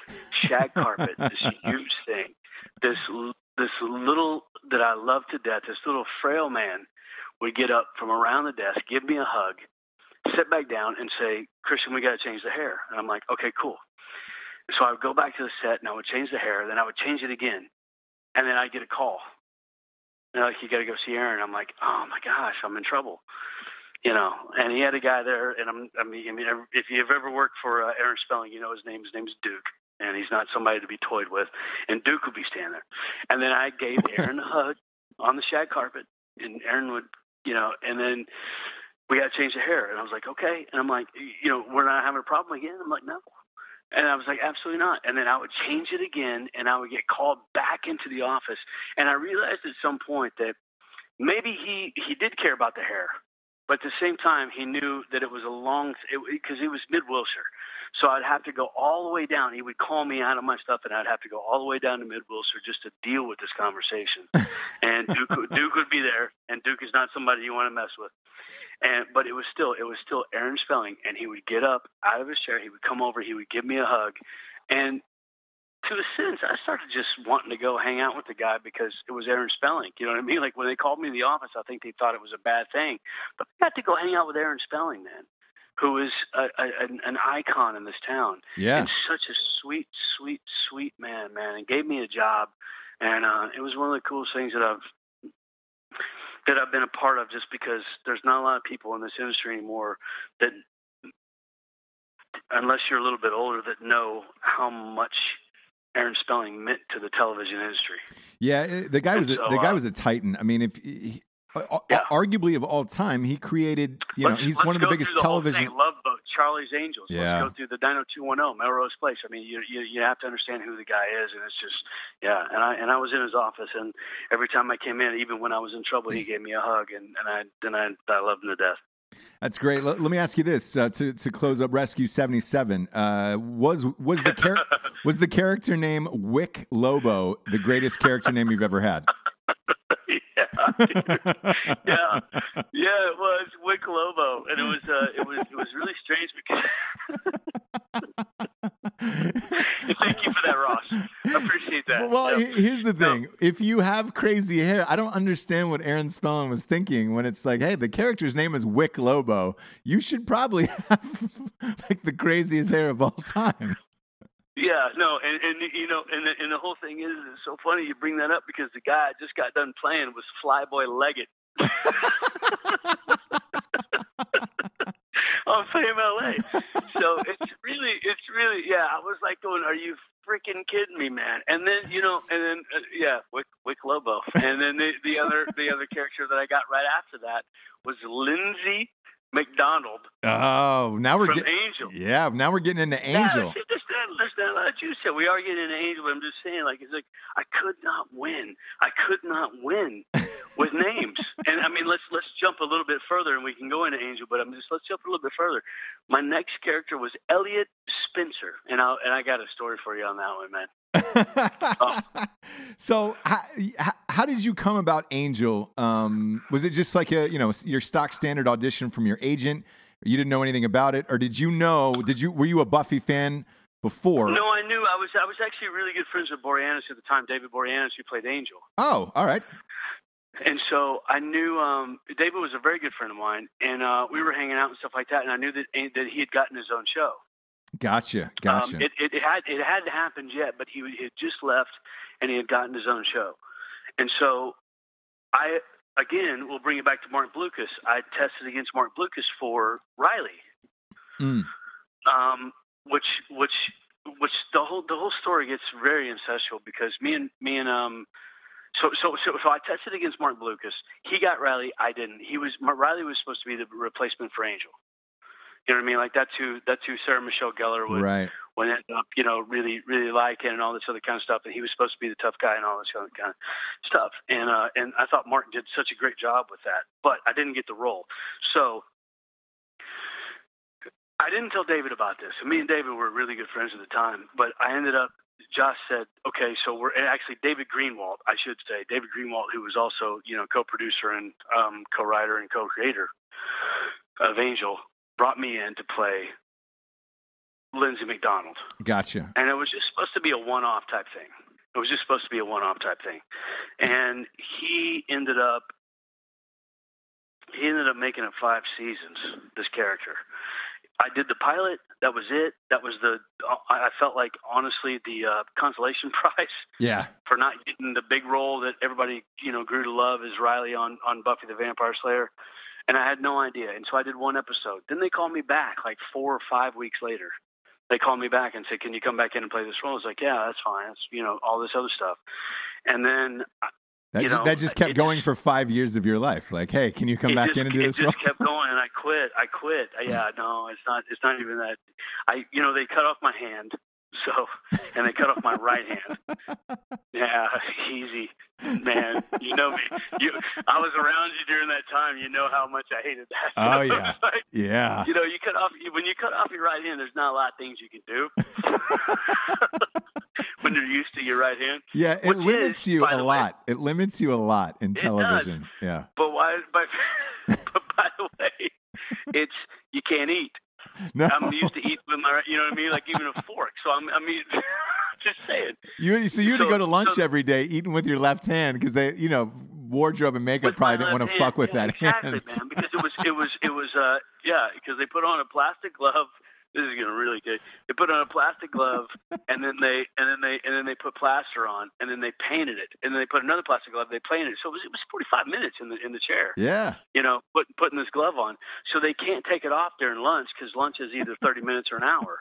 this huge thing. This little, that I love to death, this little frail man would get up from around the desk, give me a hug, sit back down and say, "Christian, we got to change the hair." And I'm like, "Okay, cool." So I would go back to the set and I would change the hair. Then I would change it again. And then I'd get a call. And like, "You got to go see Aaron." I'm like, "Oh my gosh, I'm in trouble." And he had a guy there, and I mean, if you've ever worked for Aaron Spelling, you know his name. His name's Duke, and he's not somebody to be toyed with. And Duke would be standing there. And then I gave Aaron a hug on the shag carpet, and Aaron would, and then we got to change the hair. And I was like, "Okay." And I'm like, "We're not having a problem again?" I'm like, "No." And I was like, "Absolutely not." And then I would change it again, and I would get called back into the office. And I realized at some point that maybe he did care about the hair, but at the same time, he knew that it was because he was mid-Wilshire. So I'd have to go all the way down. He would call me out of my stuff, and I'd have to go all the way down to mid-Wilshire just to deal with this conversation. And Duke would be there, and Duke is not somebody you want to mess with. But it was still Aaron Spelling, and he would get up out of his chair, he would come over, he would give me a hug, and to a sense, I started just wanting to go hang out with the guy because it was Aaron Spelling. You know what I mean? Like when they called me in the office, I think they thought it was a bad thing, but I got to go hang out with Aaron Spelling, man, who is an icon in this town. Yeah, and such a sweet man, and gave me a job, and it was one of the coolest things that I've been a part of, just because there's not a lot of people in this industry anymore that, unless you're a little bit older, that know how much Aaron Spelling meant to the television industry. Yeah, the guy was a titan. I mean, arguably of all time, he created. He's one of the biggest television. Love Boat, Charlie's Angels. Yeah. Let's go through the 90210, Melrose Place. I mean, you have to understand who the guy is, and it's just And I was in his office, and every time I came in, even when I was in trouble, he gave me a hug, and I loved him to death. That's great. Let me ask you this to close up Rescue 77. Was the character name Wick Lobo the greatest character name you've ever had? Yeah, it was Wick Lobo, and it was really strange because. Thank you for that, Ross. I appreciate that. Well, here's the thing. If you have crazy hair, I don't understand what Aaron Spelling was thinking when it's like, hey, the character's name is Wick Lobo. You should probably have like the craziest hair of all time. Yeah, no, and the whole thing is, it's so funny you bring that up because the guy I just got done playing was Flyboy Leggett on Fame LA. So it's really, yeah. I was like going, "Are you freaking kidding me, man?" And then Wick Lobo, and then the other character that I got right after that was Lindsay McDonald. Oh, now we're getting Angel. Yeah, now we're getting into Angel. Listen, what you said. We are getting into Angel, but I'm just saying, like, it's like I could not win. I could not win with names. And I mean, let's jump a little bit further, and we can go into Angel. But let's jump a little bit further. My next character was Elliot Spencer, and I got a story for you on that one, man. So how did you come about Angel? Was it just like your stock standard audition from your agent? You didn't know anything about it, or were you a Buffy fan before? No, I knew. I was actually really good friends with Boreanaz at the time, David Boreanaz, who played Angel. Oh, all right. And so I knew David was a very good friend of mine, and we were hanging out and stuff like that, and I knew that he had gotten his own show. Gotcha. It hadn't happened yet, but he had just left, and he had gotten his own show. And so we'll bring it back to Mark Blucas. I tested against Mark Blucas for Riley, which the whole story gets very incestual because so I tested against Mark Blucas. He got Riley. I didn't. Riley was supposed to be the replacement for Angel. You know what I mean? Like that's who Sarah Michelle Gellar would end up, really, really liking and all this other kind of stuff. And he was supposed to be the tough guy and all this other kind of stuff. And I thought Martin did such a great job with that, but I didn't get the role. So I didn't tell David about this. And me and David were really good friends at the time, but Josh said, okay, so David Greenwalt, I should say, David Greenwalt, who was also, co-producer and co-writer and co-creator of Angel, brought me in to play Lindsay McDonald. Gotcha. And it was just supposed to be a one-off type thing. And he ended up making it 5 seasons, this character. I did the pilot. That was it. That was I felt like, honestly, the consolation prize. Yeah. For not getting the big role that everybody, grew to love as Riley on Buffy the Vampire Slayer. And I had no idea. And so I did one episode. Then they called me back like 4 or 5 weeks later. They called me back and said, can you come back in and play this role? I was like, yeah, that's fine. It's, all this other stuff. And then... That just kept going for 5 years of your life. Like, hey, can you come back in and do this role? It just kept going, and I quit. Yeah, no, it's not even that. They cut off my hand. And they cut off my right hand. Yeah, easy, man. You know me. I was around you during that time. You know how much I hated that. Oh yeah, yeah. When you cut off your right hand, there's not a lot of things you can do. When you're used to your right hand. Yeah, it limits you a lot. It limits you a lot in television. Does. Yeah. But by the way, you can't eat. No. I'm used to eat with my, you know what I mean? Like even a fork. So just saying. You had to go to lunch every day eating with your left hand because they, wardrobe and makeup probably didn't want to fuck with that exactly, hand. Man, because it was because they put on a plastic glove. This is getting really good. They put on a plastic glove, and then they put plaster on, and then they painted it, and then they put another plastic glove. They painted it, so it was 45 minutes in the chair. Yeah, putting this glove on, so they can't take it off during lunch because lunch is either 30 minutes or an hour.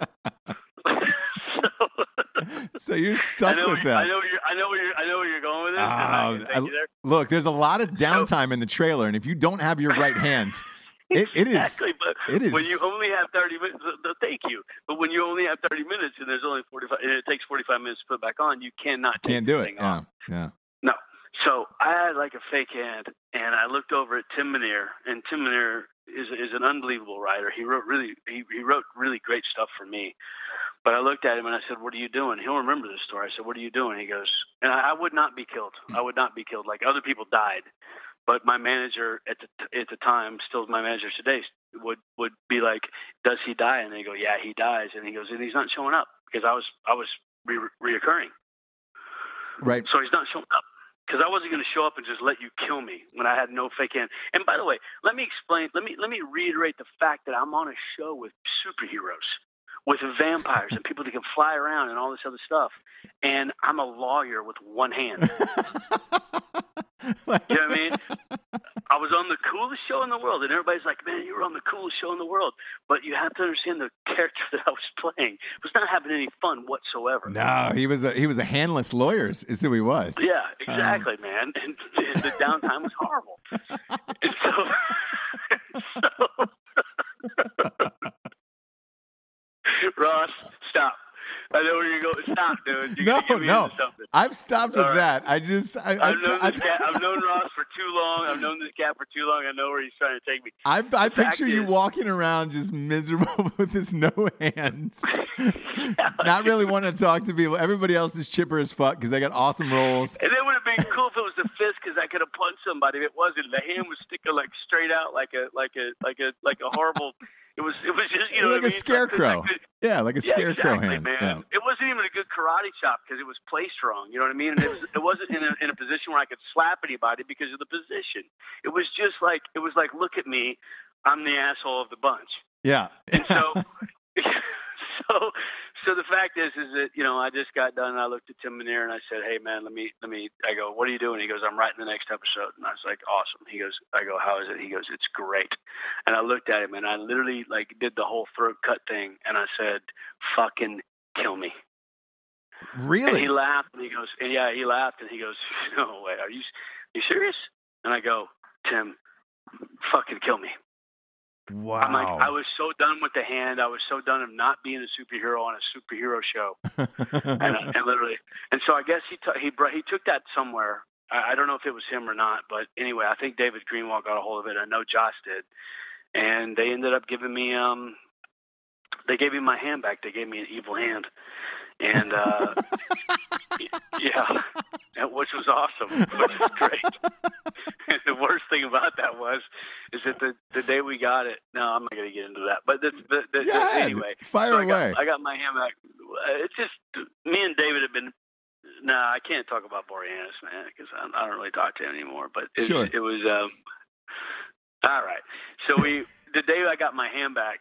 So you're stuck with that. I know where you're going with this. Look, there's a lot of downtime in the trailer, and if you don't have your right hand. It exactly, it is. When you only have 30 minutes, thank you. But when you only have 30 minutes and there's only 45, and it takes 45 minutes to put it back on, you can't do it. Yeah. No. So I had like a fake hand, and I looked over at Tim Minear, and Tim Minear is an unbelievable writer. He wrote really great stuff for me. But I looked at him and I said, "What are you doing?" He'll remember this story. I said, "What are you doing?" He goes, and I would not be killed. I would not be killed. Like other people died. But my manager at the time, still my manager today, would be like, "Does he die?" And they go, "Yeah, he dies." And he goes, "And he's not showing up because I was reoccurring." Right. So he's not showing up because I wasn't going to show up and just let you kill me when I had no fake hand. And by the way, let me explain. Let me reiterate the fact that I'm on a show with superheroes, with vampires and people that can fly around and all this other stuff. And I'm a lawyer with one hand. You know what I mean? I was on the coolest show in the world, and everybody's like, "Man, you were on the coolest show in the world." But you have to understand the character that I was playing was not having any fun whatsoever. No, he was a handless lawyer, is who he was. Yeah, exactly, man. And the downtime was horrible. And so Ross, stop. I know where you're going. good. You're gonna get me into something. I've stopped with that. I've known Ross for too long. I've known this cat for too long. I know where he's trying to take me. I picture you walking around just miserable with his no hands. Not really wanting to talk to people. Everybody else is chipper as fuck because they got awesome rolls. And it would have been cool if it was the fist because I could have punched somebody. If it wasn't, the hand was sticking like straight out like a horrible. It was just like a scarecrow. Like a scarecrow exactly, hand. Man. Yeah. It wasn't even a good karate chop because it was placed wrong. You know what I mean? And it wasn't in a position where I could slap anybody because of the position. It was just like look at me, I'm the asshole of the bunch. Yeah. And so the fact is that, I just got done and I looked at Tim Minear and I said, hey man, let me, I go, what are you doing? He goes, I'm writing the next episode. And I was like, awesome. I go, how is it? He goes, it's great. And I looked at him and I literally did the whole throat cut thing. And I said, fucking kill me. Really? And he laughed and he goes, he laughed and he goes, no way. Are you serious? And I go, Tim, fucking kill me. Wow. I'm like, I was so done with the hand. I was so done of not being a superhero on a superhero show. and literally. And so I guess he took that somewhere. I don't know if it was him or not, but anyway, I think David Greenwald got a hold of it. I know Josh did. And they ended up giving me, they gave me my hand back. They gave me an evil hand. And, yeah, which was awesome, which was great. And the worst thing about that is that the day we got it, no, I'm not going to get into that, but anyway. Fire away. I got my hand back. It's just, me and David have been, I can't talk about Boreanaz, man, because I don't really talk to him anymore, but it was, all right. So the day I got my hand back,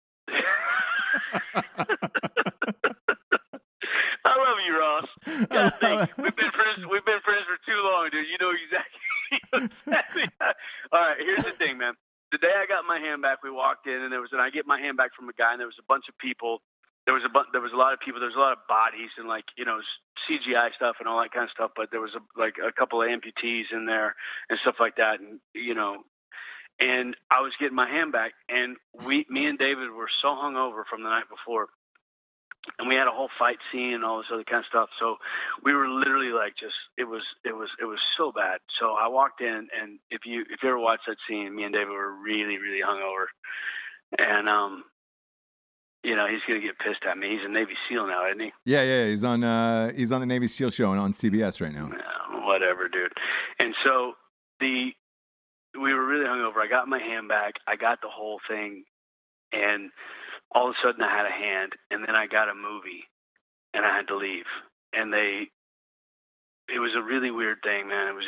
I love you, Ross. We've been friends for too long, dude. You know exactly. All right, here's the thing, man. The day I got my hand back, we walked in, and I get my hand back from a guy, and there was a bunch of people. There was a lot of people. There was a lot of bodies and CGI stuff and all that kind of stuff. But there was a couple of amputees in there and stuff like that, and And I was getting my hand back, and me and David were so hungover from the night before. And we had a whole fight scene and all this other kind of stuff. So we were literally it was so bad. So I walked in, and if you ever watch that scene, me and David were really, really hungover. And, he's going to get pissed at me. He's a Navy SEAL now, isn't he? Yeah. He's on the Navy SEAL show and on CBS right now. Yeah, whatever, dude. And so we were really hungover. I got my hand back. I got the whole thing. And all of a sudden I had a hand, and then I got a movie, and I had to leave. And it was a really weird thing, man. It was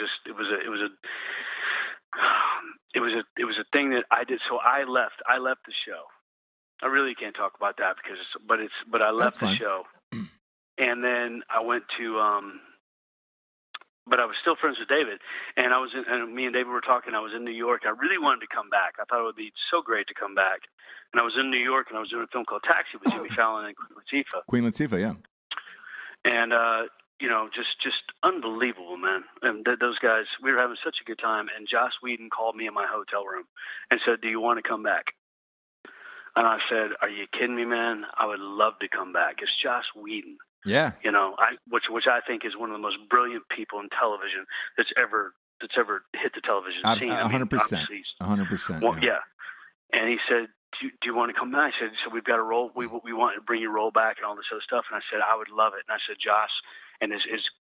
a thing that I did. So I left the show. I really can't talk about that but I left the show. And then I went to, but I was still friends with David, and and me and David were talking. I was in New York. I really wanted to come back. I thought it would be so great to come back. And I was in New York, and I was doing a film called Taxi with Jimmy Fallon and Queen Latifah. Yeah. And just unbelievable, man. And those guys, we were having such a good time. And Joss Whedon called me in my hotel room and said, "Do you want to come back?" And I said, "Are you kidding me, man? I would love to come back." It's Joss Whedon. Yeah. Which I think is one of the most brilliant people in television that's ever hit the television scene. 100%. 100%. Well, yeah. And he said, do you want to come back? I said, so we've got a role. We want to bring your role back and all this other stuff. And I said, I would love it. And I said, Joss, and as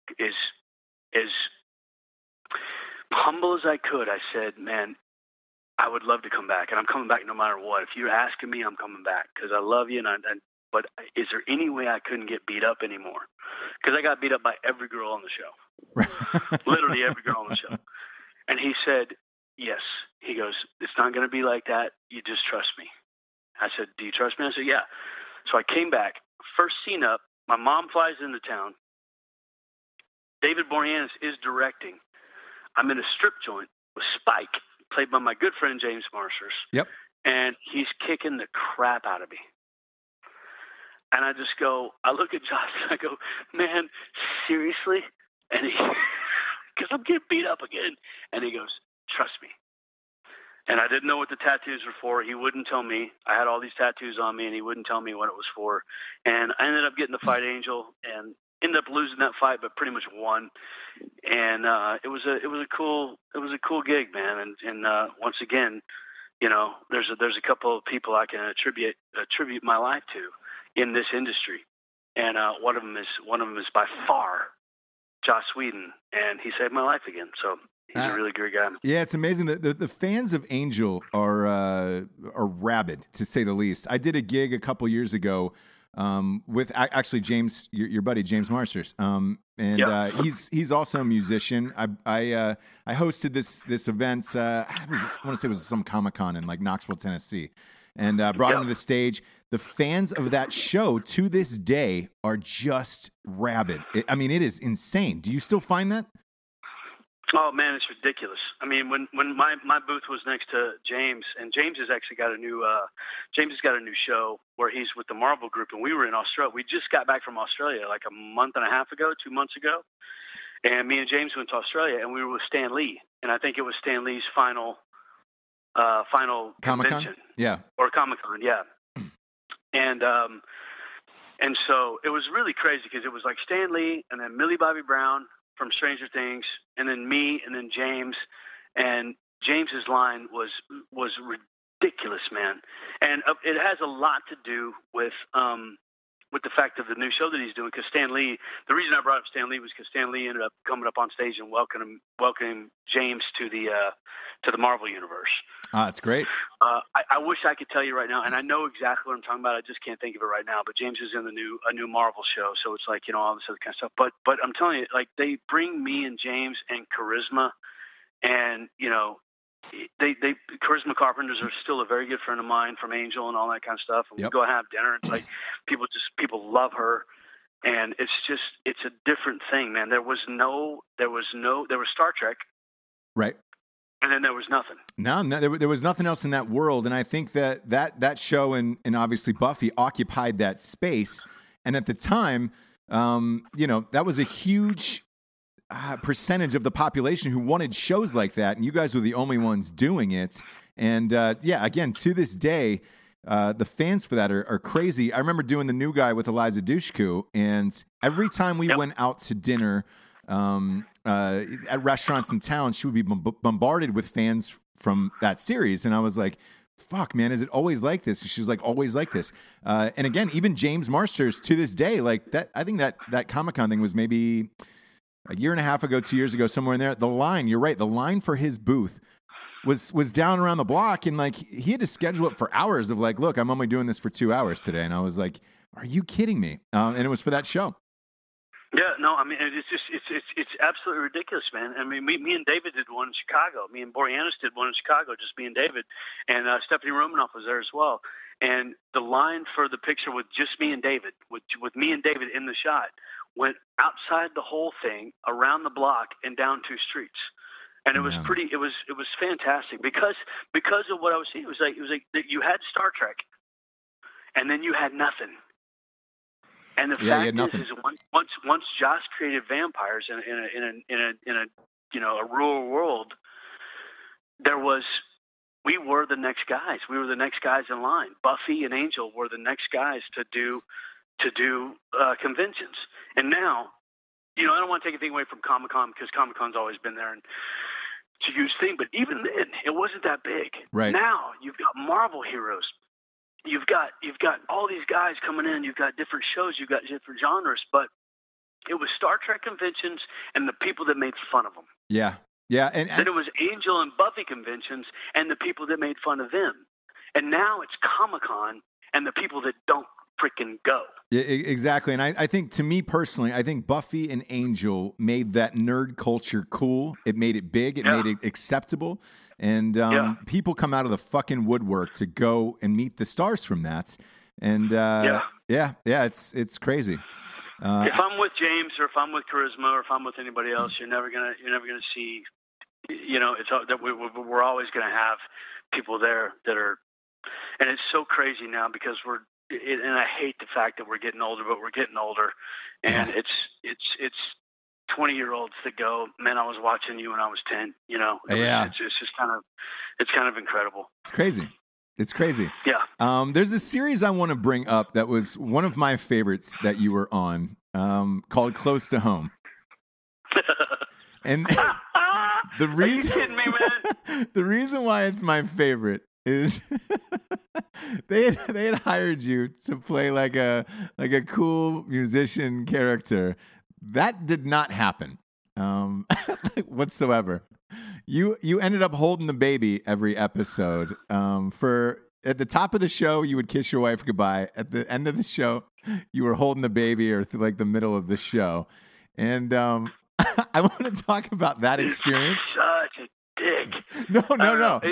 humble as I could, I said, man, I would love to come back, and I'm coming back no matter what. If you're asking me, I'm coming back because I love you. But is there any way I couldn't get beat up anymore? Because I got beat up by every girl on the show, literally every girl on the show. And he said, yes. He goes, it's not going to be like that. You just trust me. I said, do you trust me? I said, yeah. So I came back. First scene up, my mom flies into town. David Boreanaz is directing. I'm in a strip joint with Spike, played by my good friend James Marsters. Yep. And he's kicking the crap out of me. And I just go, I look at Josh and I go, man, seriously? And he, because I'm getting beat up again. And he goes, trust me. And I didn't know what the tattoos were for. He wouldn't tell me. I had all these tattoos on me, and he wouldn't tell me what it was for. And I ended up getting the fight Angel, and ended up losing that fight, but pretty much won. And it was a cool gig, man. And once again, you know, there's a couple of people I can attribute my life to in this industry, and one of them is by far Joss Whedon, and he saved my life again. So. He's a really great guy. Yeah, it's amazing. The fans of Angel are rabid, to say the least. I did a gig a couple years ago with actually James, your buddy James Marsters, he's also a musician. I hosted this event. I want to say it was some Comic-Con in like Knoxville, Tennessee, and brought him to the stage. The fans of that show to this day are just rabid. It is insane. Do you still find that? Oh man, it's ridiculous. I mean, when my booth was next to James, and James has actually got a new show where he's with the Marvel group, and we were in Australia. We just got back from Australia like a month and a half ago, 2 months ago, and me and James went to Australia, and we were with Stan Lee, and I think it was Stan Lee's final Comic-Con? convention, or Comic-Con, yeah, and so it was really crazy because it was like Stan Lee and then Millie Bobby Brown from Stranger Things, and then me, and then James, and James's line was ridiculous, man. And it has a lot to do with the fact of the new show that he's doing. Because Stan Lee, the reason I brought up Stan Lee was because Stan Lee ended up coming up on stage and welcoming James to the Marvel universe. Ah, that's great. I wish I could tell you right now, and I know exactly what I'm talking about. I just can't think of it right now. But James is in a new Marvel show, so it's like, you know, all this other kind of stuff. But I'm telling you, like, they bring me and James and Charisma, and you know, they Charisma Carpenters are still a very good friend of mine from Angel and all that kind of stuff. And we go have dinner, and it's like people love her, and it's a different thing, man. There was Star Trek, right? And then there was nothing. No, there was nothing else in that world. And I think that show and obviously Buffy occupied that space. And at the time, you know, that was a huge percentage of the population who wanted shows like that. And you guys were the only ones doing it. And again, to this day, the fans for that are crazy. I remember doing The New Guy with Eliza Dushku. And every time we went out to dinner, at restaurants in town, she would be bombarded with fans from that series. And I was like, fuck, man, is it always like this? She was like, always like this. And again, even James Marsters to this day, like that, I think that Comic-Con thing was maybe a year and a half ago, 2 years ago, somewhere in there. The line, you're right, the line for his booth was down around the block. And like, he had to schedule it for hours of like, look, I'm only doing this for 2 hours today. And I was like, are you kidding me? And it was for that show. Yeah, no, I mean, it's absolutely ridiculous, man. I mean, me and David did one in Chicago. Me and Boreanaz did one in Chicago, just me and David. And Stephanie Romanoff was there as well. And the line for the picture with just me and David, with me and David in the shot, went outside the whole thing, around the block, and down 2 streets. And it was it was fantastic because of what I was seeing. It was like you had Star Trek, and then you had nothing. And the fact is once Joss created vampires in a rural world, we were the next guys. We were the next guys in line. Buffy and Angel were the next guys to do conventions. And now, you know, I don't want to take anything away from Comic-Con because Comic-Con's always been there and it's a huge thing. But even then, it wasn't that big. Right. Now you've got Marvel heroes. You've got all these guys coming in. You've got different shows. You've got different genres. But it was Star Trek conventions and the people that made fun of them. Yeah, and then it was Angel and Buffy conventions and the people that made fun of them. And now it's Comic-Con and the people that don't freaking go. Yeah, exactly. And I think, to me personally, I think Buffy and Angel made that nerd culture cool. It made it big. It made it acceptable. And people come out of the fucking woodwork to go and meet the stars from that. And it's crazy. If I'm with James or if I'm with Charisma or if I'm with anybody else, you're never gonna see. You know, it's that we're always gonna have people there that are, and it's so crazy now because and I hate the fact that we're getting older, but we're getting older, and it's 20-year-olds that go, man, I was watching you when I was 10, you know. It's just kind of, It's kind of incredible. It's crazy. It's crazy. Yeah. There's a series I want to bring up that was one of my favorites that you were on, called Close to Home. And the reason, are you kidding me, man? The reason why it's my favorite is they had hired you to play like a cool musician character. That did not happen whatsoever. You ended up holding the baby every episode. At the top of the show, you would kiss your wife goodbye. At the end of the show, you were holding the baby, or through like the middle of the show. And I want to talk about that experience. Such a dick. No. For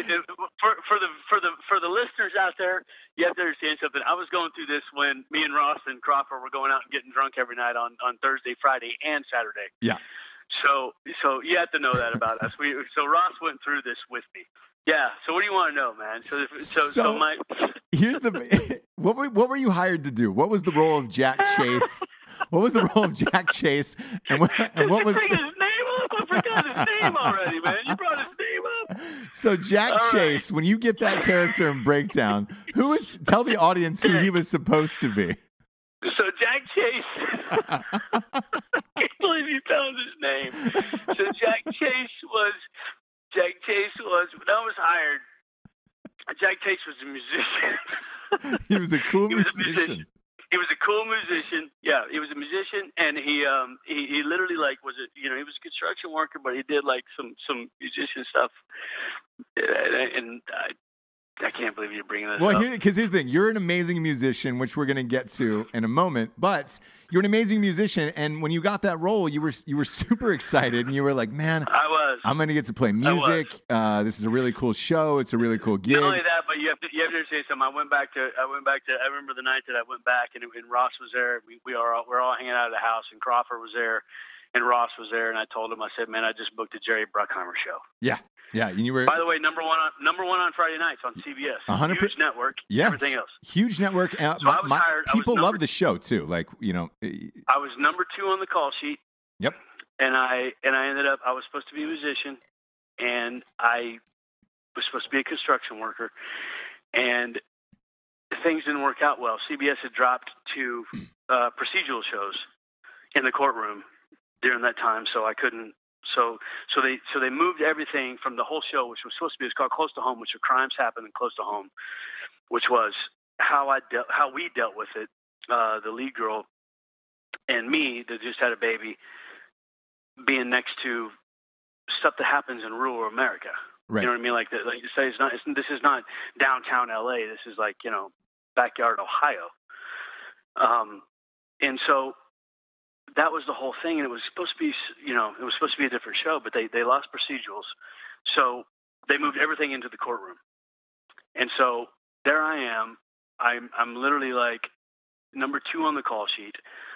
the listeners out there, you have to understand something. I was going through this when me and Ross and Crawford were going out and getting drunk every night on Thursday, Friday, and Saturday. Yeah. So you have to know that about us. So Ross went through this with me. Yeah. So what do you want to know, man? So my here's the what were you hired to do? What was the role of Jack Chase? What was the role of Jack Chase? And what was his name up? I forgot his name already, man. You brought his name up. So Jack Chase, when you get that character in Breakdown, tell the audience who he was supposed to be. So Jack Chase, I can't believe you found his name. So Jack Chase was when I was hired. Jack Chase was a musician. He was a cool musician. He was a cool musician. Yeah, he was a musician, and he literally he was a construction worker, but he did like some musician stuff. And I can't believe you're bringing this up. Well, because here's the thing. You're an amazing musician, which we're going to get to in a moment. But you're an amazing musician, and when you got that role, you were super excited, and you were like, man, I'm going to get to play music. This is a really cool show. It's a really cool gig. Not only that, but you have to say something. I went back to. I remember the night that I went back, and Ross was there. We're all hanging out of the house, and Crawford was there, and Ross was there, and I told him, I said, man, I just booked a Jerry Bruckheimer show. Yeah. Yeah, and you were. By the way, number one on Friday nights on CBS. 100%. Huge network. Yeah, everything else. Huge network. So I was hired. People love the show too. Like I was number 2 on the call sheet. Yep. And I ended up. I was supposed to be a musician, and I was supposed to be a construction worker, and things didn't work out well. CBS had dropped to procedural shows in the courtroom during that time, so I couldn't. So they moved everything from the whole show, which was supposed to be, it's called Close to Home, which are crimes happening close to home, which was how we dealt with it. The lead girl and me that just had a baby being next to stuff that happens in rural America. Right. You know what I mean? Like you say, this is not downtown LA. This is like, backyard Ohio. And so that was the whole thing, and it was supposed to be a different show, but they lost procedurals, so they moved everything into the courtroom, and so there I am. I'm literally like number 2 on the call sheet.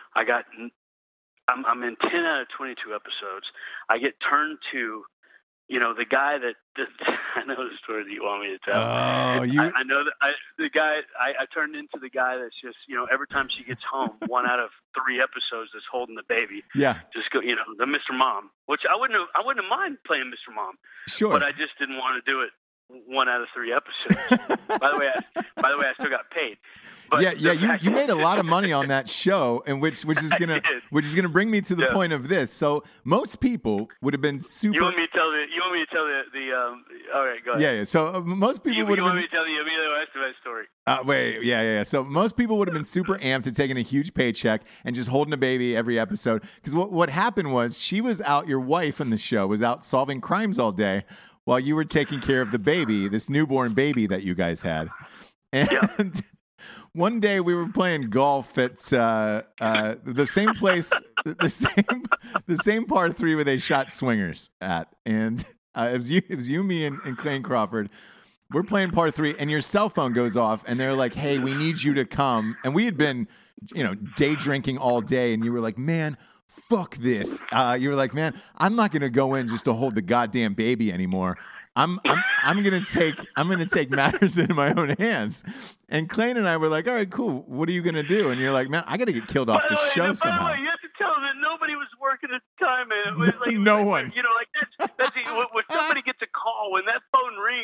I'm in 10 out of 22 episodes. I get turned to, the guy that I know the story that you want me to tell. Oh, I know that I turned into the guy that's just, every time she gets home, 1 out of 3 episodes that's holding the baby. Yeah. Just go, the Mr. Mom, which I wouldn't have mind playing Mr. Mom. Sure. But I just didn't want to do it 1 out of 3 episodes. By the way, I still got paid. But you made a lot of money on that show, and which is gonna bring me to the point of this. So most people would have been super. You want me to tell the all right, go ahead. Yeah. So most people would have been. You want me to tell the Emilio Estevez story? Yeah. So most people would have been super amped to taking a huge paycheck and just holding a baby every episode. Because what happened was she was out. Your wife on the show was out solving crimes all day, while you were taking care of the baby, this newborn baby that you guys had. And one day we were playing golf at the same place, the same par 3 where they shot swingers at. And it was you, me, and Clayton Crawford. We're playing par 3, and your cell phone goes off, and they're like, "Hey, we need you to come." And we had been, day drinking all day, and you were like, "Man, fuck this." You were like, "Man, I'm not gonna go in just to hold the goddamn baby anymore. I'm gonna take matters into my own hands." And Clayton and I were like, "All right, cool. What are you gonna do?" And you're like, "Man, I gotta get killed off the show somehow." By the way, you have to tell them that nobody was working at the time, and it was like no one. That's when somebody gets a call, when that phone rings,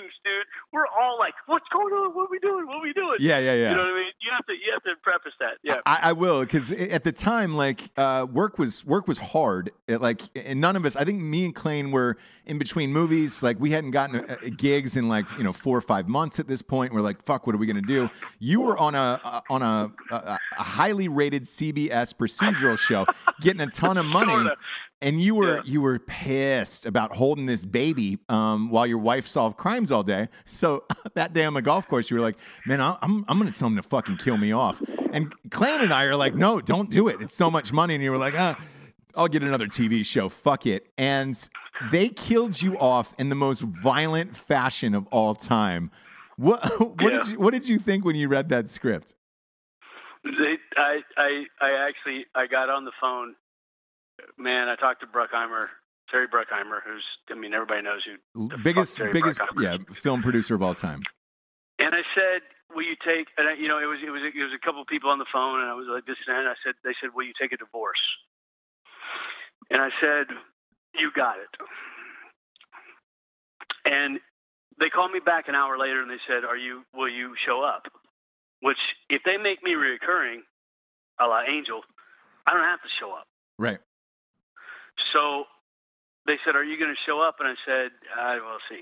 games, dude. We're all like, what's going on? What are we doing? What are we doing? Yeah. You know what I mean? You have to preface that. Yeah. I will, because at the time, like, work was hard. And none of us, I think me and Clayton were in between movies. Like, we hadn't gotten gigs in 4 or 5 months at this point. We're like, fuck, what are we gonna do? You were on a highly rated CBS procedural show, getting a ton of money. Sorta. And you were pissed about holding this baby while your wife solved crimes all day. So that day on the golf course, you were like, man, I'm going to tell him to fucking kill me off. And Clan and I are like, no, don't do it. It's so much money. And you were like, I'll get another TV show. Fuck it. And they killed you off in the most violent fashion of all time. What did you think when you read that script? I got on the phone. Man, I talked to Terry Bruckheimer, who's, everybody knows who the biggest Bruckheimer is. film producer of all time. And I said, will you take, and it was a couple of people on the phone, and I was like this and that. They said, will you take a divorce? And I said, you got it. And they called me back an hour later and they said, will you show up? Which, if they make me reoccurring, a la Angel, I don't have to show up. Right. So they said, are you going to show up? And I said, we'll see.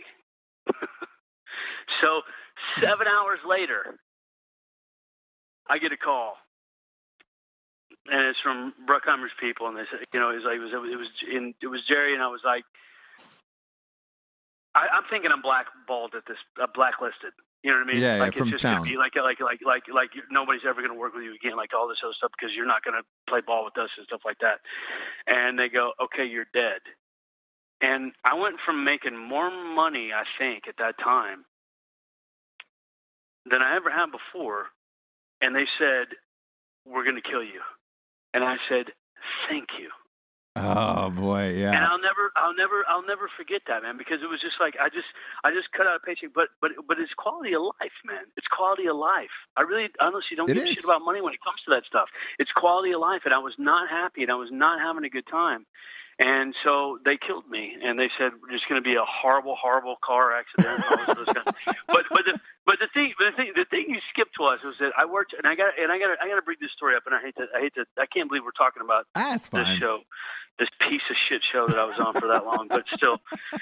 So 7 hours later, I get a call. And it's from Bruckheimer's people. And they said, it was Jerry. And I was like, I'm thinking I'm blackballed at this, blacklisted. You know what I mean? Yeah, like from it's just town. Gonna be like nobody's ever going to work with you again, like all this other stuff, because you're not going to play ball with us and stuff like that. And they go, okay, you're dead. And I went from making more money, I think, at that time than I ever had before. And they said, we're going to kill you. And I said, thank you. Oh boy, yeah. And I'll never forget that, man, because it was just like I just cut out a paycheck, but it's quality of life, man. It's quality of life. I really honestly don't give a shit about money when it comes to that stuff. It's quality of life, and I was not happy, and I was not having a good time. And so they killed me, and they said there's going to be a horrible, horrible car accident. But the thing you skipped was that I worked, and I got to bring this story up, and I can't believe we're talking about this show, this piece of shit show that I was on for that long. But still,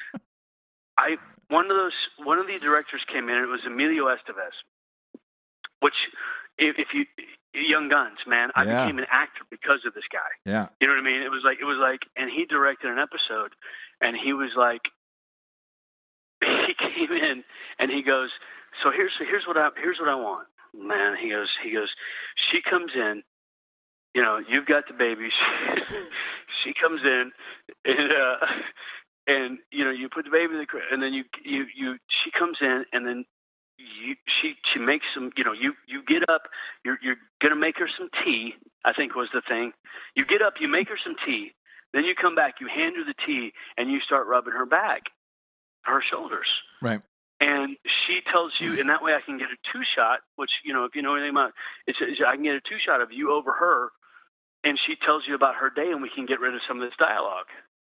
one of the directors came in, and it was Emilio Estevez, which if you. Young Guns, man. I became an actor because of this guy. Yeah. You know what I mean? It was like, and he directed an episode, and he was like, he came in and he goes, so here's what I want, man. He goes, she comes in, you've got the baby. She comes in, and you put the baby in the crib, and then she comes in, and then. She makes some, you get up, you're going to make her some tea, I think was the thing. You get up, you make her some tea, then you come back, you hand her the tea, and you start rubbing her back, her shoulders. Right. And she tells you, and that way I can get a two-shot, which, if you know anything about it, I can get a two-shot of you over her, and she tells you about her day, and we can get rid of some of this dialogue.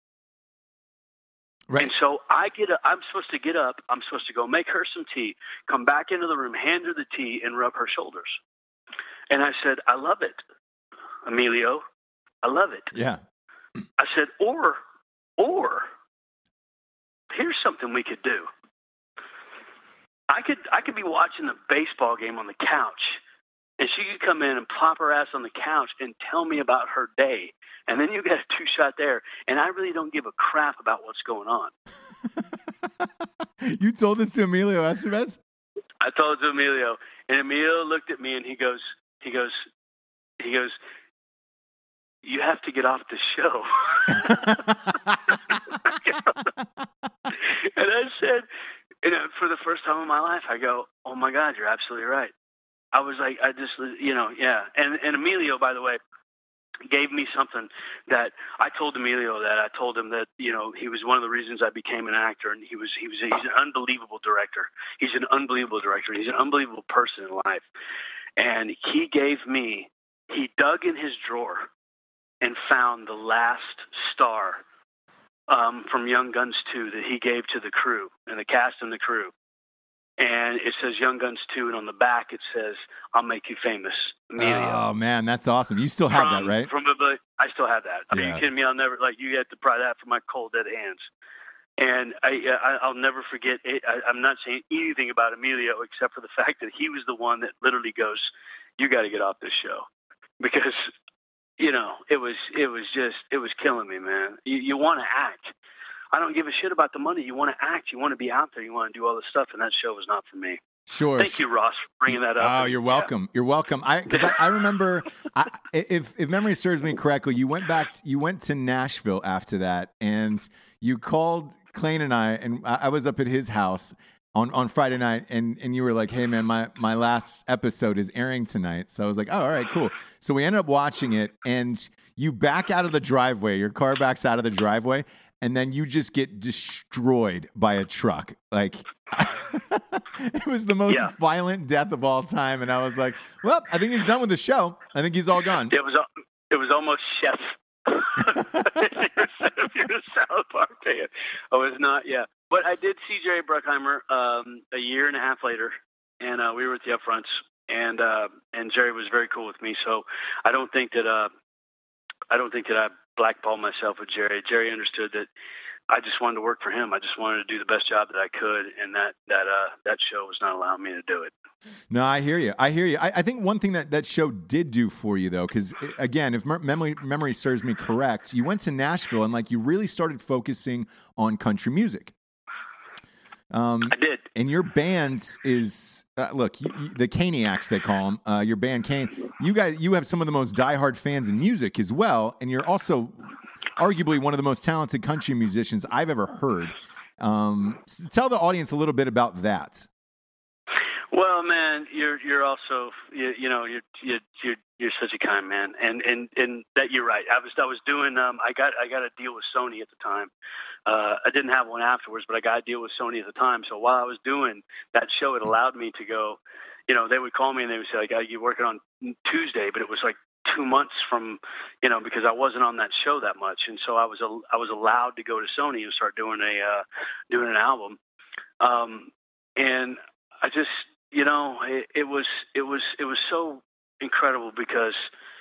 Right. And so I'm supposed to get up. I'm supposed to go make her some tea, come back into the room, hand her the tea, and rub her shoulders. And I said, I love it, Emilio. I love it. Yeah. I said, or here's something we could do. I could be watching the baseball game on the couch, and she could come in and plop her ass on the couch and tell me about her day. And then you get a two-shot there, and I really don't give a crap about what's going on. You told this to Emilio Estevez? I told it to Emilio, and Emilio looked at me and he goes, you have to get off the show. And I said, for the first time in my life, I go, oh my God, you're absolutely right. I was like, yeah. And Emilio, by the way, gave me something that I told Emilio that I told him that, he was one of the reasons I became an actor, and he's an unbelievable director. He's an unbelievable director. He's an unbelievable person in life. And he dug in his drawer and found the last star from Young Guns 2 that he gave to the crew and the cast and the crew. and it says Young Guns 2, and on the back it says, "I'll make you famous, Emilio." Oh man, that's awesome. You still have that, right? I still have that. I mean, you kidding me? I'll never, you had to pry that from my cold dead hands. And I'll never forget it. I'm not saying anything about Emilio except for the fact that he was the one that literally goes, "You got to get off this show," because it was killing me, man. You want to act. I don't give a shit about the money. You want to act. You want to be out there. You want to do all this stuff, and that show was not for me. Sure. Thank you, Ross, for bringing that up. Oh, you're welcome. Yeah. You're welcome. I remember, if memory serves me correctly, you went to Nashville after that, and you called Clayne and I was up at his house on Friday night, and you were like, "Hey man, my last episode is airing tonight." So I was like, "Oh, all right, cool." So we ended up watching it, and you back out of the driveway. Your car backs out of the driveway, and then you just get destroyed by a truck. Like, it was the most violent death of all time. And I was like, well, I think he's done with the show. I think he's all gone. It was almost Chef. If you're a South Park fan. I was not, But I did see Jerry Bruckheimer a year and a half later, and we were at the Upfronts, and Jerry was very cool with me. So I don't think that I blackballed myself with Jerry. Jerry understood that I just wanted to work for him. I just wanted to do the best job that I could, and that show was not allowing me to do it. No, I hear you. I think one thing that show did do for you, though, because, again, if memory serves me correct, you went to Nashville and, you really started focusing on country music. I did. And your band is, look, the Caniacs, they call them, your band Kane. You have some of the most diehard fans in music as well, and you're also arguably one of the most talented country musicians I've ever heard. So tell the audience a little bit about that. Well, man, you're also you're such a kind man, and that you're right. I was doing I got a deal with Sony at the time. I didn't have one afterwards, but I got a deal with Sony at the time. So while I was doing that show, it allowed me to go. They would call me and they would say, "You're working on Tuesday," but it was 2 months from, because I wasn't on that show that much, and so I was allowed to go to Sony and start doing an album, and I just. It was so incredible because,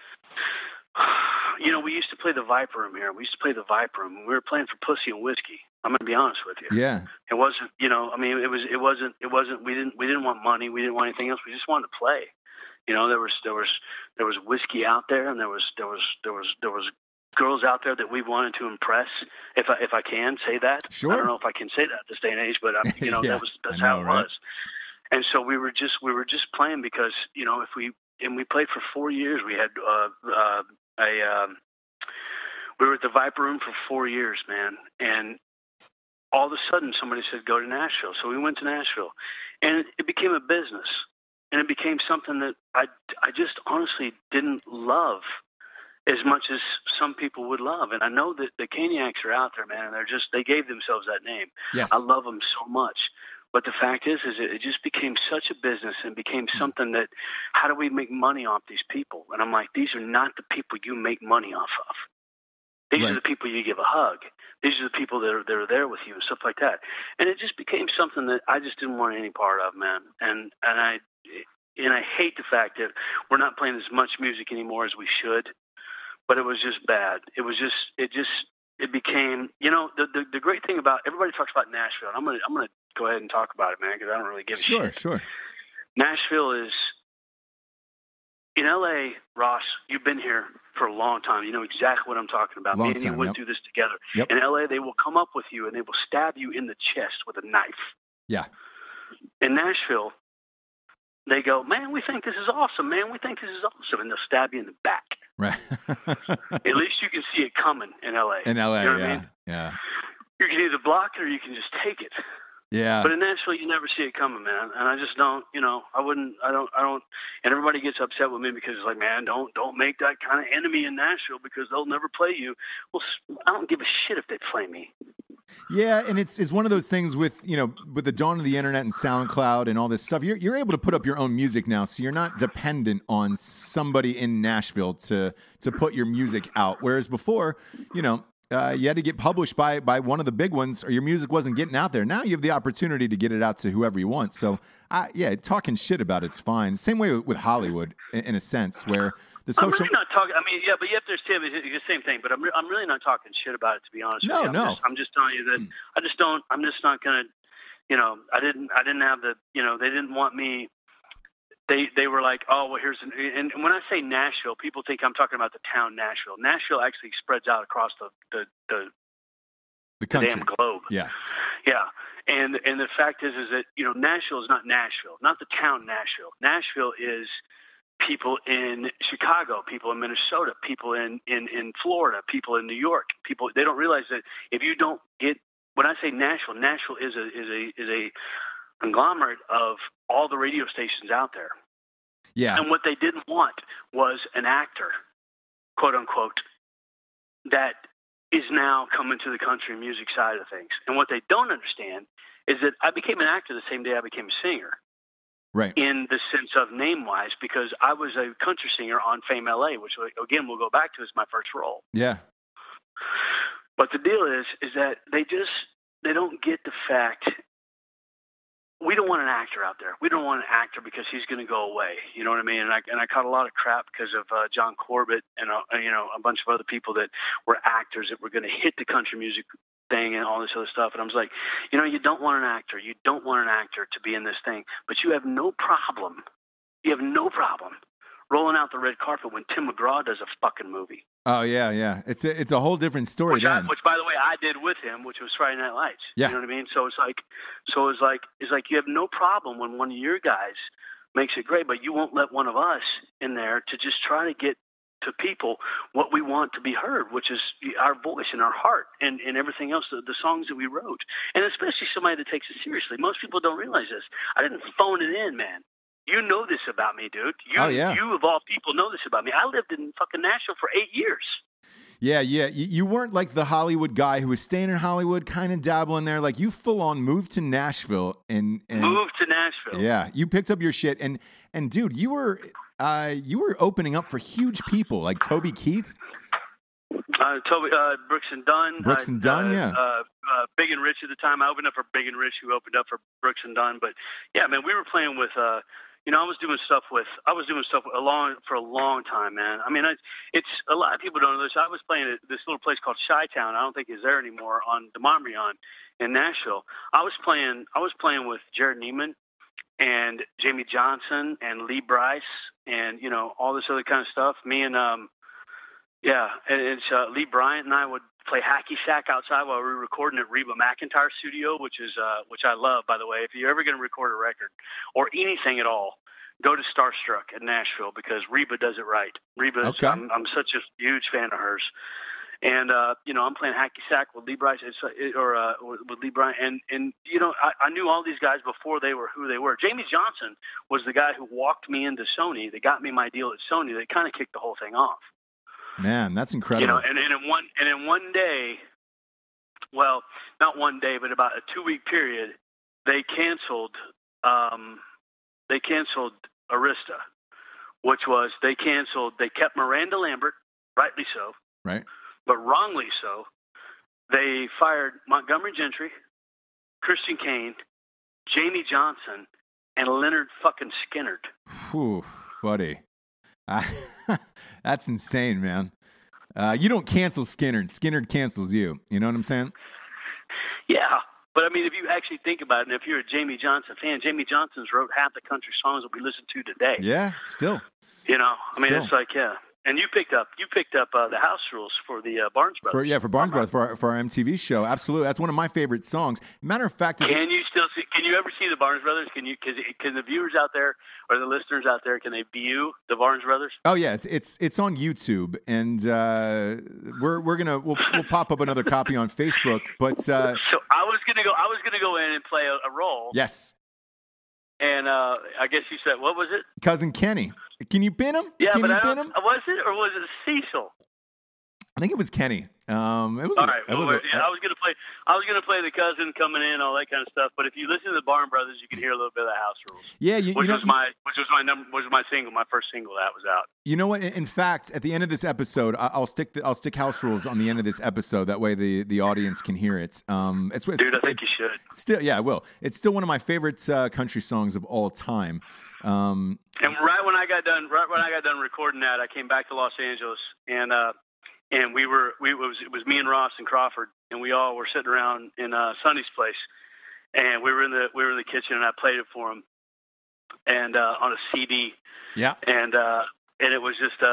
we used to play the Viper Room here. We used to play the Viper Room. We were playing for Pussy and Whiskey. I'm going to be honest with you. Yeah. It wasn't, it wasn't, we didn't want money. We didn't want anything else. We just wanted to play. There was whiskey out there, and there was girls out there that we wanted to impress. If I can say that. Sure. I don't know if I can say that at this day and age, but yeah, that's how it was. And so we were just playing because, we played for 4 years. We had we were at the Viper Room for 4 years, man. And all of a sudden somebody said, "Go to Nashville." So we went to Nashville, and it became a business, and it became something that I just honestly didn't love as much as some people would love. And I know that the Caniacs are out there, man, and they gave themselves that name. Yes. I love them so much. But the fact is it just became such a business and became something that, how do we make money off these people? And I'm like, these are not the people you make money off of. These are the people you give a hug. These are the people that are there with you and stuff like that. And it just became something that I just didn't want any part of, man. And I hate the fact that we're not playing as much music anymore as we should. But it was just bad. It became, the great thing about, everybody talks about Nashville. And I'm gonna go ahead and talk about it, man, because I don't really give a shit. Sure. Nashville is, in LA, Ross, you've been here for a long time. You know exactly what I'm talking about. Me and you went through this together. Yep. In LA, they will come up with you and they will stab you in the chest with a knife. Yeah. In Nashville, they go, "Man, we think this is awesome, man. We think this is awesome." And they'll stab you in the back. Right. At least you can see it coming in LA. In LA, you know what I mean? Yeah. You can either block it or you can just take it. Yeah. But in Nashville, you never see it coming, man. And I just don't, I don't. And everybody gets upset with me because it's like, man, don't make that kind of enemy in Nashville because they'll never play you. Well, I don't give a shit if they play me. Yeah, and it's one of those things with the dawn of the internet and SoundCloud and all this stuff. You're able to put up your own music now, so you're not dependent on somebody in Nashville to put your music out. Whereas before, you had to get published by one of the big ones, or your music wasn't getting out there. Now you have the opportunity to get it out to whoever you want. So, talking shit about it's fine. Same way with Hollywood, in a sense, where the social. I'm really not talking. I mean, yeah, but you have to understand it's the same thing. But I'm really not talking shit about it, to be honest. No, with you. I'm just telling you that I just don't. I'm just not gonna. I didn't have the. They didn't want me. They were like, oh, well, here's and when I say Nashville, people think I'm talking about the town Nashville. Nashville actually spreads out across the country. damn globe. Yeah. Yeah. And the fact is that, Nashville is not Nashville, not the town Nashville. Nashville is people in Chicago, people in Minnesota, people in Florida, people in New York. They don't realize that if you don't get, when I say Nashville, Nashville is a conglomerate of all the radio stations out there. Yeah. And what they didn't want was an actor, quote unquote, that is now coming to the country music side of things. And what they don't understand is that I became an actor the same day I became a singer. Right. In the sense of name-wise, because I was a country singer on Fame LA, which, again, we'll go back to as my first role. Yeah. But the deal is that they don't get the fact. We don't want an actor out there. We don't want an actor because he's going to go away. You know what I mean? And I caught a lot of crap because of John Corbett and a bunch of other people that were actors that were going to hit the country music thing and all this other stuff. And I was like, you don't want an actor. You don't want an actor to be in this thing, but you have no problem. You have no problem rolling out the red carpet when Tim McGraw does a fucking movie. Oh yeah. It's a whole different story which, by the way, I did with him, which was Friday Night Lights. Yeah. You know what I mean? So it's like you have no problem when one of your guys makes it great, but you won't let one of us in there to just try to get to people what we want to be heard, which is our voice and our heart and everything else, the songs that we wrote. And especially somebody that takes it seriously. Most people don't realize this. I didn't phone it in, man. You know this about me, dude. You of all people know this about me. I lived in fucking Nashville for 8 years. Yeah. You weren't like the Hollywood guy who was staying in Hollywood, kind of dabbling there. Like you full on moved to Nashville and moved to Nashville. Yeah, you picked up your shit and dude, you were opening up for huge people like Toby Keith. Brooks and Dunn. Brooks and Dunn, yeah. Big and Rich at the time. I opened up for Big and Rich, who opened up for Brooks and Dunn. But yeah, man, we were playing with. I was doing stuff for a long time, man. I mean, it's a lot of people don't know this. I was playing at this little place called Chi-Town. I don't think it's there anymore on Demonbreun in Nashville. I was playing with Jared Neiman and Jamie Johnson and Lee Brice and all this other kind of stuff. Me and it's Lee Bryant and I would play hacky sack outside while we were recording at Reba McEntire Studio, which I love, by the way. If you're ever going to record a record or anything at all, go to Starstruck in Nashville because Reba does it right. Reba, okay. I'm such a huge fan of hers. And, I'm playing hacky sack with Lee Bryant with Lee Bryant. And I knew all these guys before they were who they were. Jamie Johnson was the guy who walked me into Sony, that got me my deal at Sony, that kind of kicked the whole thing off. Man, that's incredible. And in one day, well, not one day, but about a 2-week period, they canceled Arista, which was they kept Miranda Lambert, rightly so, right, but wrongly so. They fired Montgomery Gentry, Christian Kane, Jamie Johnson, and Leonard fucking Skinnard. Whew, buddy. That's insane, man. You don't cancel Skinnard. Skinnard cancels you. You know what I'm saying? Yeah. But, I mean, if you actually think about it, and if you're a Jamie Johnson fan, Jamie Johnson's wrote half the country songs that we listen to today. Yeah, still. It's like, yeah. And you picked up the house rules for the Barnes Brothers. For Barnes Brothers, for our MTV show. Absolutely. That's one of my favorite songs. Matter of fact, can you ever see the Barnes Brothers? Can the viewers out there or the listeners out there, can they view the Barnes Brothers? Oh yeah, it's on YouTube, and we'll pop up another copy on Facebook. But so I was gonna go in and play a role. Yes. And I guess you said, what was it? Cousin Kenny. Can you pin him? Yeah, Was it or was it Cecil? think it was Kenny. It was all right. I was gonna play the cousin coming in, all that kind of stuff. But if you listen to the Barn Brothers, you can hear a little bit of the House Rules. Yeah, which was my first single that was out. You know what? In fact, at the end of this episode, I'll stick House Rules on the end of this episode. That way, the audience can hear it. Dude, I think you should. Still, yeah, I will. It's still one of my favorite country songs of all time. And right when I got done recording that, I came back to Los Angeles, and it was me and Ross and Crawford, and we all were sitting around in Sonny's place, and we were in the kitchen, and I played it for him, and on a CD. Yeah. And it was just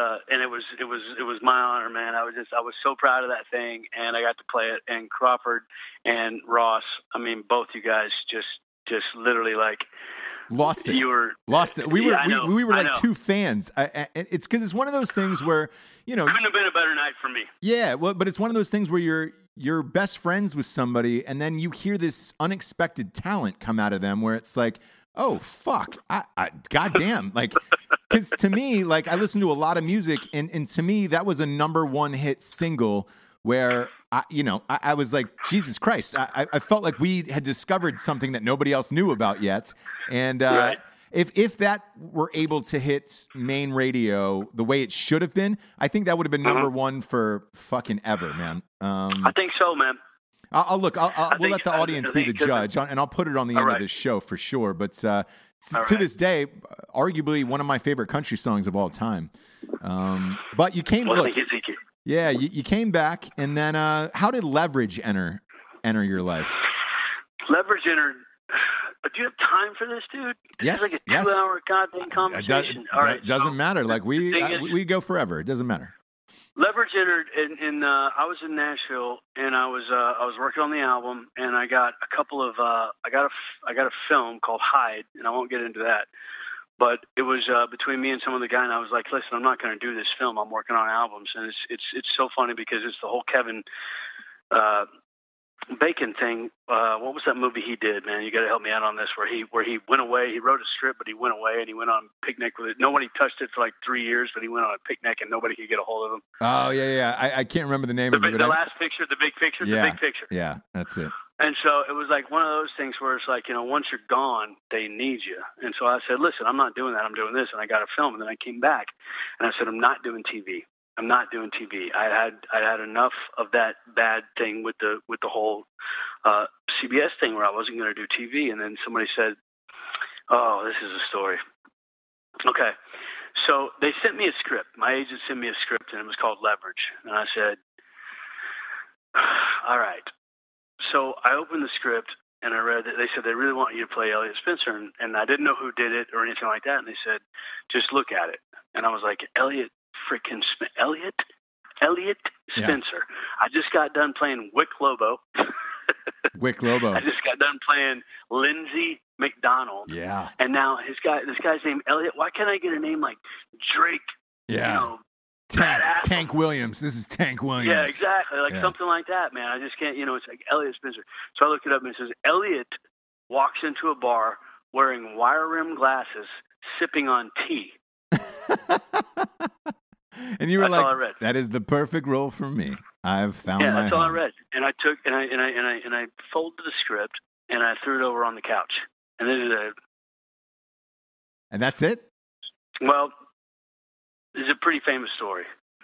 it was my honor, man. I was so proud of that thing, and I got to play it. And Crawford and Ross, I mean, both you guys just literally like. Lost it. Lost it. We were like two fans. It's because it's one of those things where, you know, couldn't have been a better night for me. Yeah, well, but it's one of those things where you're best friends with somebody, and then you hear this unexpected talent come out of them, where it's like, oh fuck, goddamn, like, because to me, like, I listen to a lot of music, and to me, that was a number one hit single where. I was like, Jesus Christ. I felt like we had discovered something that nobody else knew about yet. And right. if that were able to hit main radio the way it should have been, I think that would have been number one for fucking ever, man. I think so, man. We'll let the audience be the judge, and I'll put it on the end of this show for sure. But to this day, arguably one of my favorite country songs of all time. But you came... Well, look, yeah, you came back, and then how did Leverage enter your life? Leverage entered. Do you have time for this, dude? Yes. It's like a 2-hour goddamn conversation. All right, doesn't matter. Like we go forever. It doesn't matter. Leverage entered, and I was in Nashville, and I was working on the album, and I got a couple of I got a film called Hyde, and I won't get into that. But it was between me and some other guy, and I was like, "Listen, I'm not going to do this film. I'm working on albums." And it's so funny because it's the whole Kevin Bacon thing. What was that movie he did, man? You got to help me out on this. Where he went away. He wrote a script, but he went away and he went on a picnic with it. Nobody touched it for like 3 years, but he went on a picnic and nobody could get a hold of him. Oh yeah. I can't remember the name of it. The last picture, the big picture, yeah, the big picture. Yeah, that's it. And so it was like one of those things where it's like, you know, once you're gone, they need you. And so I said, listen, I'm not doing that. I'm doing this. And I got a film. And then I came back and I said, I'm not doing TV. I'm not doing TV. I had enough of that bad thing with the whole CBS thing where I wasn't going to do TV. And then somebody said, oh, this is a story. Okay. So they sent me a script. My agent sent me a script, and it was called Leverage. And I said, all right. So I opened the script, and I read that they said they really want you to play Elliot Spencer, and I didn't know who did it or anything like that. And they said, just look at it. And I was like, Elliot Spencer. Yeah. I just got done playing Wick Lobo. Wick Lobo. I just got done playing Lindsey McDonald. Yeah. And now this guy's named Elliot. Why can't I get a name like Drake? Yeah. You know, Tank Williams. This is Tank Williams. Yeah, exactly. Like something like that, man. I just can't, it's like Elliot Spencer. So I looked it up and it says, Elliot walks into a bar wearing wire-rimmed glasses, sipping on tea. And you were like, that is the perfect role for me. I've found my that's home. all I read. And I took, and I folded the script and I threw it over on the couch. And that's it? Well, it's a pretty famous story.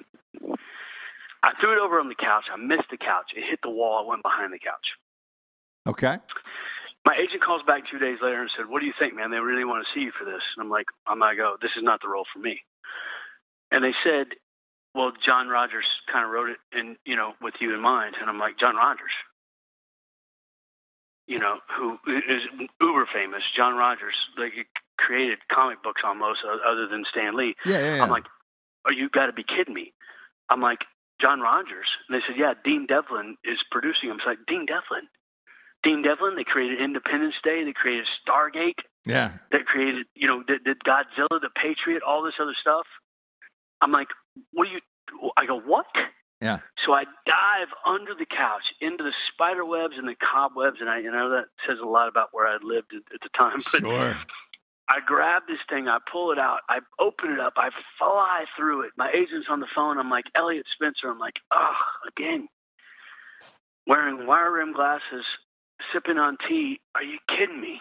I threw it over on the couch. I missed the couch. It hit the wall. I went behind the couch. Okay. My agent calls back 2 days later and said, what do you think, man? They really want to see you for this. And I'm like, this is not the role for me. And they said, well, John Rogers kind of wrote it and, with you in mind. And I'm like, John Rogers, who is uber famous. John Rogers, like, he created comic books almost other than Stan Lee. Yeah. I'm like, you got to be kidding me. I'm like, John Rogers. And they said, yeah, Dean Devlin is producing him. It's like, Dean Devlin, they created Independence Day. They created Stargate. Yeah. They created, did Godzilla, the Patriot, all this other stuff. I'm like, I go, what? Yeah. So I dive under the couch into the spider webs and the cobwebs. And I know that says a lot about where I lived at the time. But sure. I grab this thing, I pull it out, I open it up, I fly through it. My agent's on the phone. I'm like, Elliot Spencer. I'm like, again, wearing wire rim glasses, sipping on tea. Are you kidding me?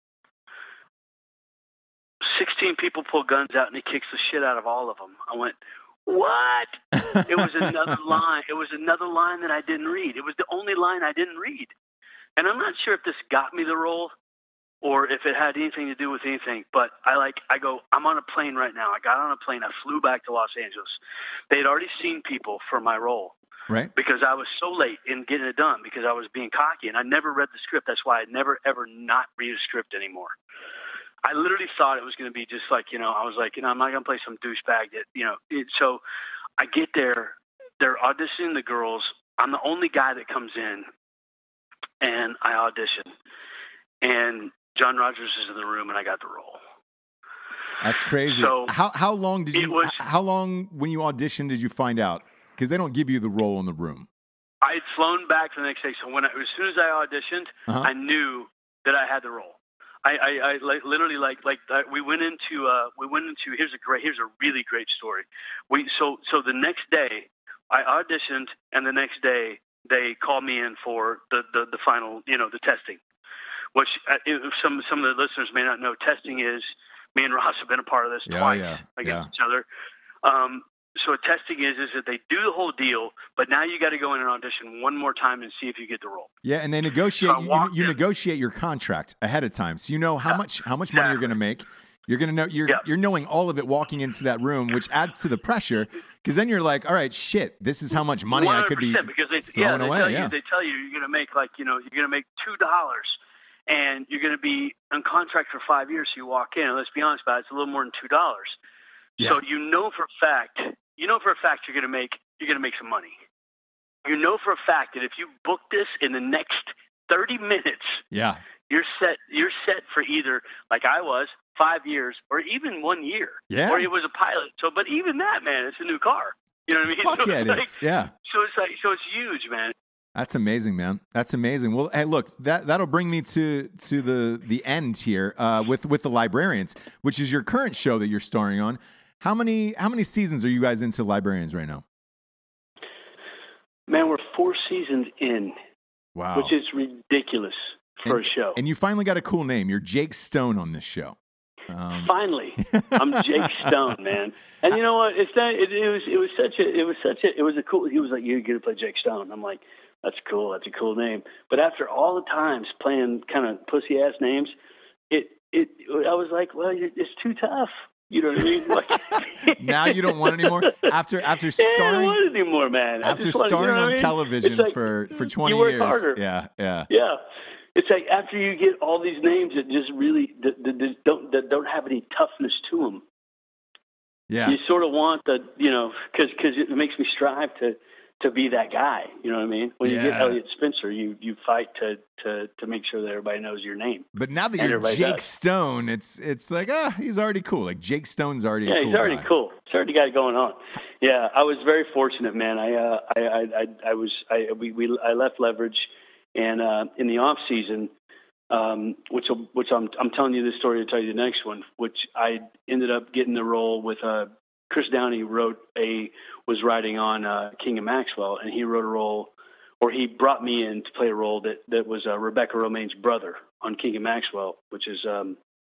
16 people pull guns out, and he kicks the shit out of all of them. I went, what? It was another line. It was another line that I didn't read. It was the only line I didn't read. And I'm not sure if this got me the role or if it had anything to do with anything, but I go, I'm on a plane right now. I got on a plane. I flew back to Los Angeles. They had already seen people for my role. Right. Because I was so late in getting it done because I was being cocky and I never read the script. That's why I never, ever not read a script anymore. I literally thought it was going to be just like, I was like, I'm not going to play some douchebag that, so I get there, they're auditioning the girls. I'm the only guy that comes in and I audition and John Rogers is in the room and I got the role. That's crazy. So how long when you auditioned did you find out? Because they don't give you the role in the room. I had flown back the next day. So as soon as I auditioned, I knew that I had the role. I literally we went into here's a really great story. So the next day I auditioned and the next day they called me in for the final, the testing, which some of the listeners may not know. Testing is, me and Ross have been a part of this twice against each other. So a testing is that they do the whole deal, but now you got to go in and audition one more time and see if you get the role. Yeah, and they negotiate. You negotiate your contract ahead of time, so you know how much money you're going to make. You're going to know you're knowing all of it walking into that room, which adds to the pressure because then you're like, all right, shit, this is how much money I could be throwing away. They tell you you're going to make you're going to make $2, and you're going to be on contract for 5 years. So you walk in, and let's be honest about it, it's a little more than $2. Yeah. So you know for a fact you're going to make some money. You know for a fact that if you book this in the next 30 minutes, you're set for either, like I was, 5 years or even 1 year. Yeah. Or it was a pilot. So, but even that, man, it's a new car. You know what I mean? Fuck yeah, it is. Yeah. So it's huge, man. That's amazing, man. That's amazing. Well, hey, look, that'll bring me to the end here with the Librarians, which is your current show that you're starring on. How many seasons are you guys into Librarians right now? Man, we're 4 seasons in. Wow. Which is ridiculous for a show. And you finally got a cool name. You're Jake Stone on this show. Finally, I'm Jake Stone, man. And you know what? He was like, you're going to play Jake Stone. I'm like, that's cool. That's a cool name. But after all the times playing kind of pussy ass names, I was like, well, it's too tough. You know what I mean? Like, now you don't want it anymore? After starring, I don't want it anymore, man. After starring on television for 20 you work years. Harder. Yeah. It's like after you get all these names that just really that don't have any toughness to them. Yeah. You sort of want because it makes me strive to be that guy. You know what I mean? When you get Elliot Spencer, you fight to make sure that everybody knows your name. But now that you're Jake Stone, it's like, he's already cool. Like Jake Stone's already a cool he's already guy. cool. He's already got it going on. Yeah, I was very fortunate, man. I left Leverage, and in the off season, which I'm telling you this story to tell you the next one, which I ended up getting the role with Chris Downey was writing on King of Maxwell, and he wrote a role, or he brought me in to play a role that was Rebecca Romijn's brother on King of Maxwell, which is a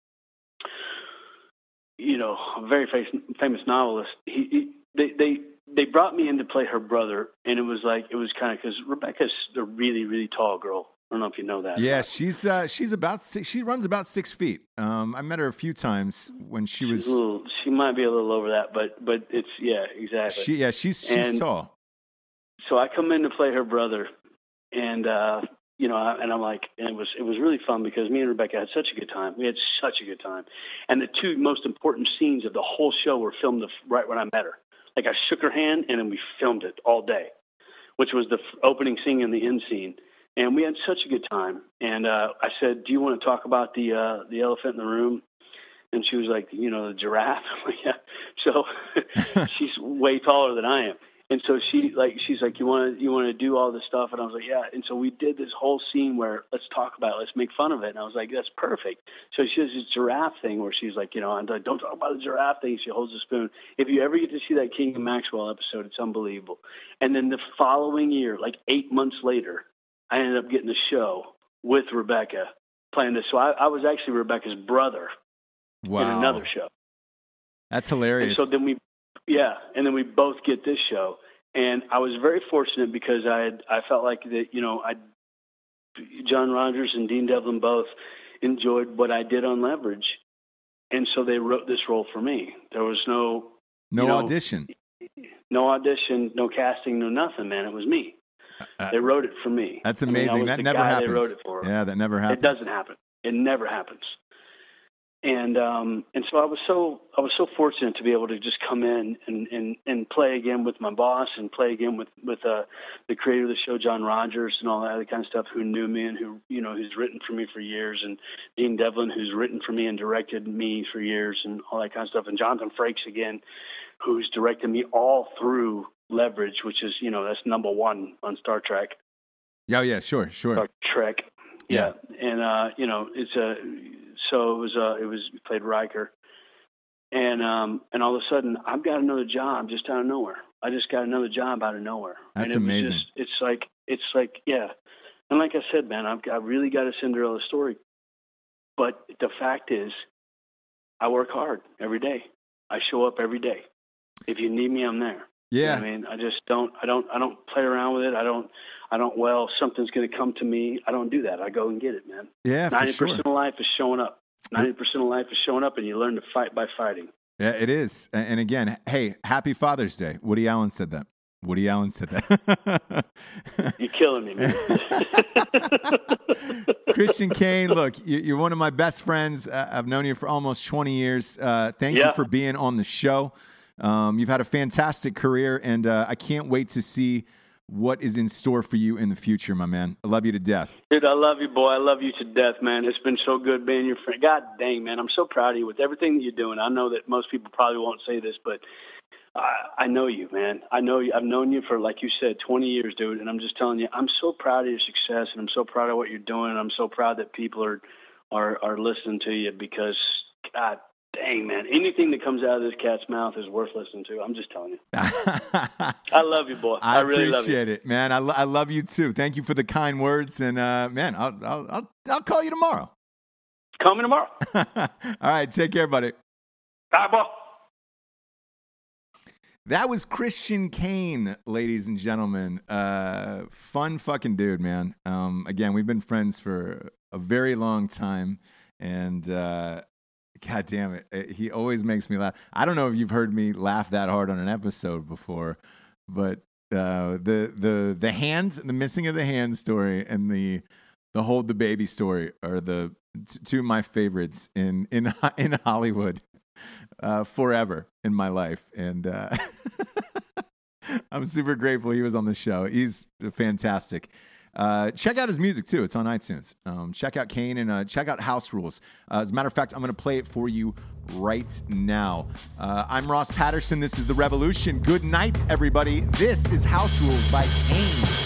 very famous novelist. They brought me in to play her brother, and it was kind of because Rebecca's a really, really tall girl. I don't know if you know that. Yeah, she's about she runs about 6 feet. I met her a few times when she was. She might be a little over that, but it's exactly. She's tall. So I come in to play her brother, and and I'm like, and it was really fun because me and Rebecca had such a good time. We had such a good time, and the 2 most important scenes of the whole show were filmed right when I met her. Like I shook her hand, and then we filmed it all day, which was the opening scene and the end scene. And we had such a good time. And I said, do you want to talk about the elephant in the room? And she was like, the giraffe. I'm like, yeah. So she's way taller than I am. And so she's like, you want to do all this stuff? And I was like, yeah. And so we did this whole scene where let's talk about it, let's make fun of it. And I was like, that's perfect. So she does this giraffe thing where she's like, I'm like, don't talk about the giraffe thing. She holds a spoon. If you ever get to see that King and Maxwell episode, it's unbelievable. And then the following year, like 8 months later, I ended up getting a show with Rebecca playing this. So I was actually Rebecca's brother in another show. That's hilarious. And so then we both get this show, and I was very fortunate because I felt like that, John Rogers and Dean Devlin both enjoyed what I did on Leverage, and so they wrote this role for me. There was no audition, no casting, no nothing, man. It was me. They wrote it for me. That's amazing. That never happens. They wrote it for. Yeah, that never happens. It doesn't happen. It never happens. And so I was so fortunate to be able to just come in and play again with my boss and play again with the creator of the show, John Rogers, and all that other kind of stuff, who knew me and who's written for me for years, and Dean Devlin, who's written for me and directed me for years, and all that kind of stuff, and Jonathan Frakes again, who's directed me all through Leverage, which is that's number one on Star Trek. Yeah, sure. Star Trek. Yeah. And it's a. So it was played Riker, and all of a sudden I've got another job just out of nowhere. I just got another job out of nowhere. That's amazing. It's like yeah, and like I said, man, I really got a Cinderella story, but the fact is, I work hard every day. I show up every day. If you need me, I'm there. Yeah. I mean, I just don't play around with it. I don't, something's going to come to me. I don't do that. I go and get it, man. Yeah, 90% of life is showing up. 90% of life is showing up, and you learn to fight by fighting. Yeah, it is. And again, hey, happy Father's Day. Woody Allen said that. You're killing me, man. Christian Kane, look, you're one of my best friends. I've known you for almost 20 years. Thank you for being on the show. You've had a fantastic career, and I can't wait to see what is in store for you in the future, my man. I love you to death. Dude, I love you, boy. I love you to death, man. It's been so good being your friend. God dang, man. I'm so proud of you with everything that you're doing. I know that most people probably won't say this, but I know you, man. I know you. I've known you for, like you said, 20 years, dude, and I'm just telling you, I'm so proud of your success, and I'm so proud of what you're doing, and I'm so proud that people are listening to you because, God dang, man, anything that comes out of this cat's mouth is worth listening to. I'm just telling you. I love you, boy. I really love you. I appreciate it, man. I love you too. Thank you for the kind words, and man, I'll call you tomorrow. Call me tomorrow. All right, take care, buddy. Bye, boy. That was Christian Kane, ladies and gentlemen. Fun fucking dude, man. Again, we've been friends for a very long time, and God damn it, he always makes me laugh. I don't know if you've heard me laugh that hard on an episode before, but the hands, the missing of the hand story, and the hold the baby story are the two of my favorites in Hollywood forever in my life, and I'm super grateful he was on the show. He's fantastic. Check out his music too. It's on iTunes. Check out Kane and check out House Rules. As a matter of fact, I'm going to play it for you right now. I'm Ross Patterson. This is The Revolution. Good night, everybody. This is House Rules by Kane.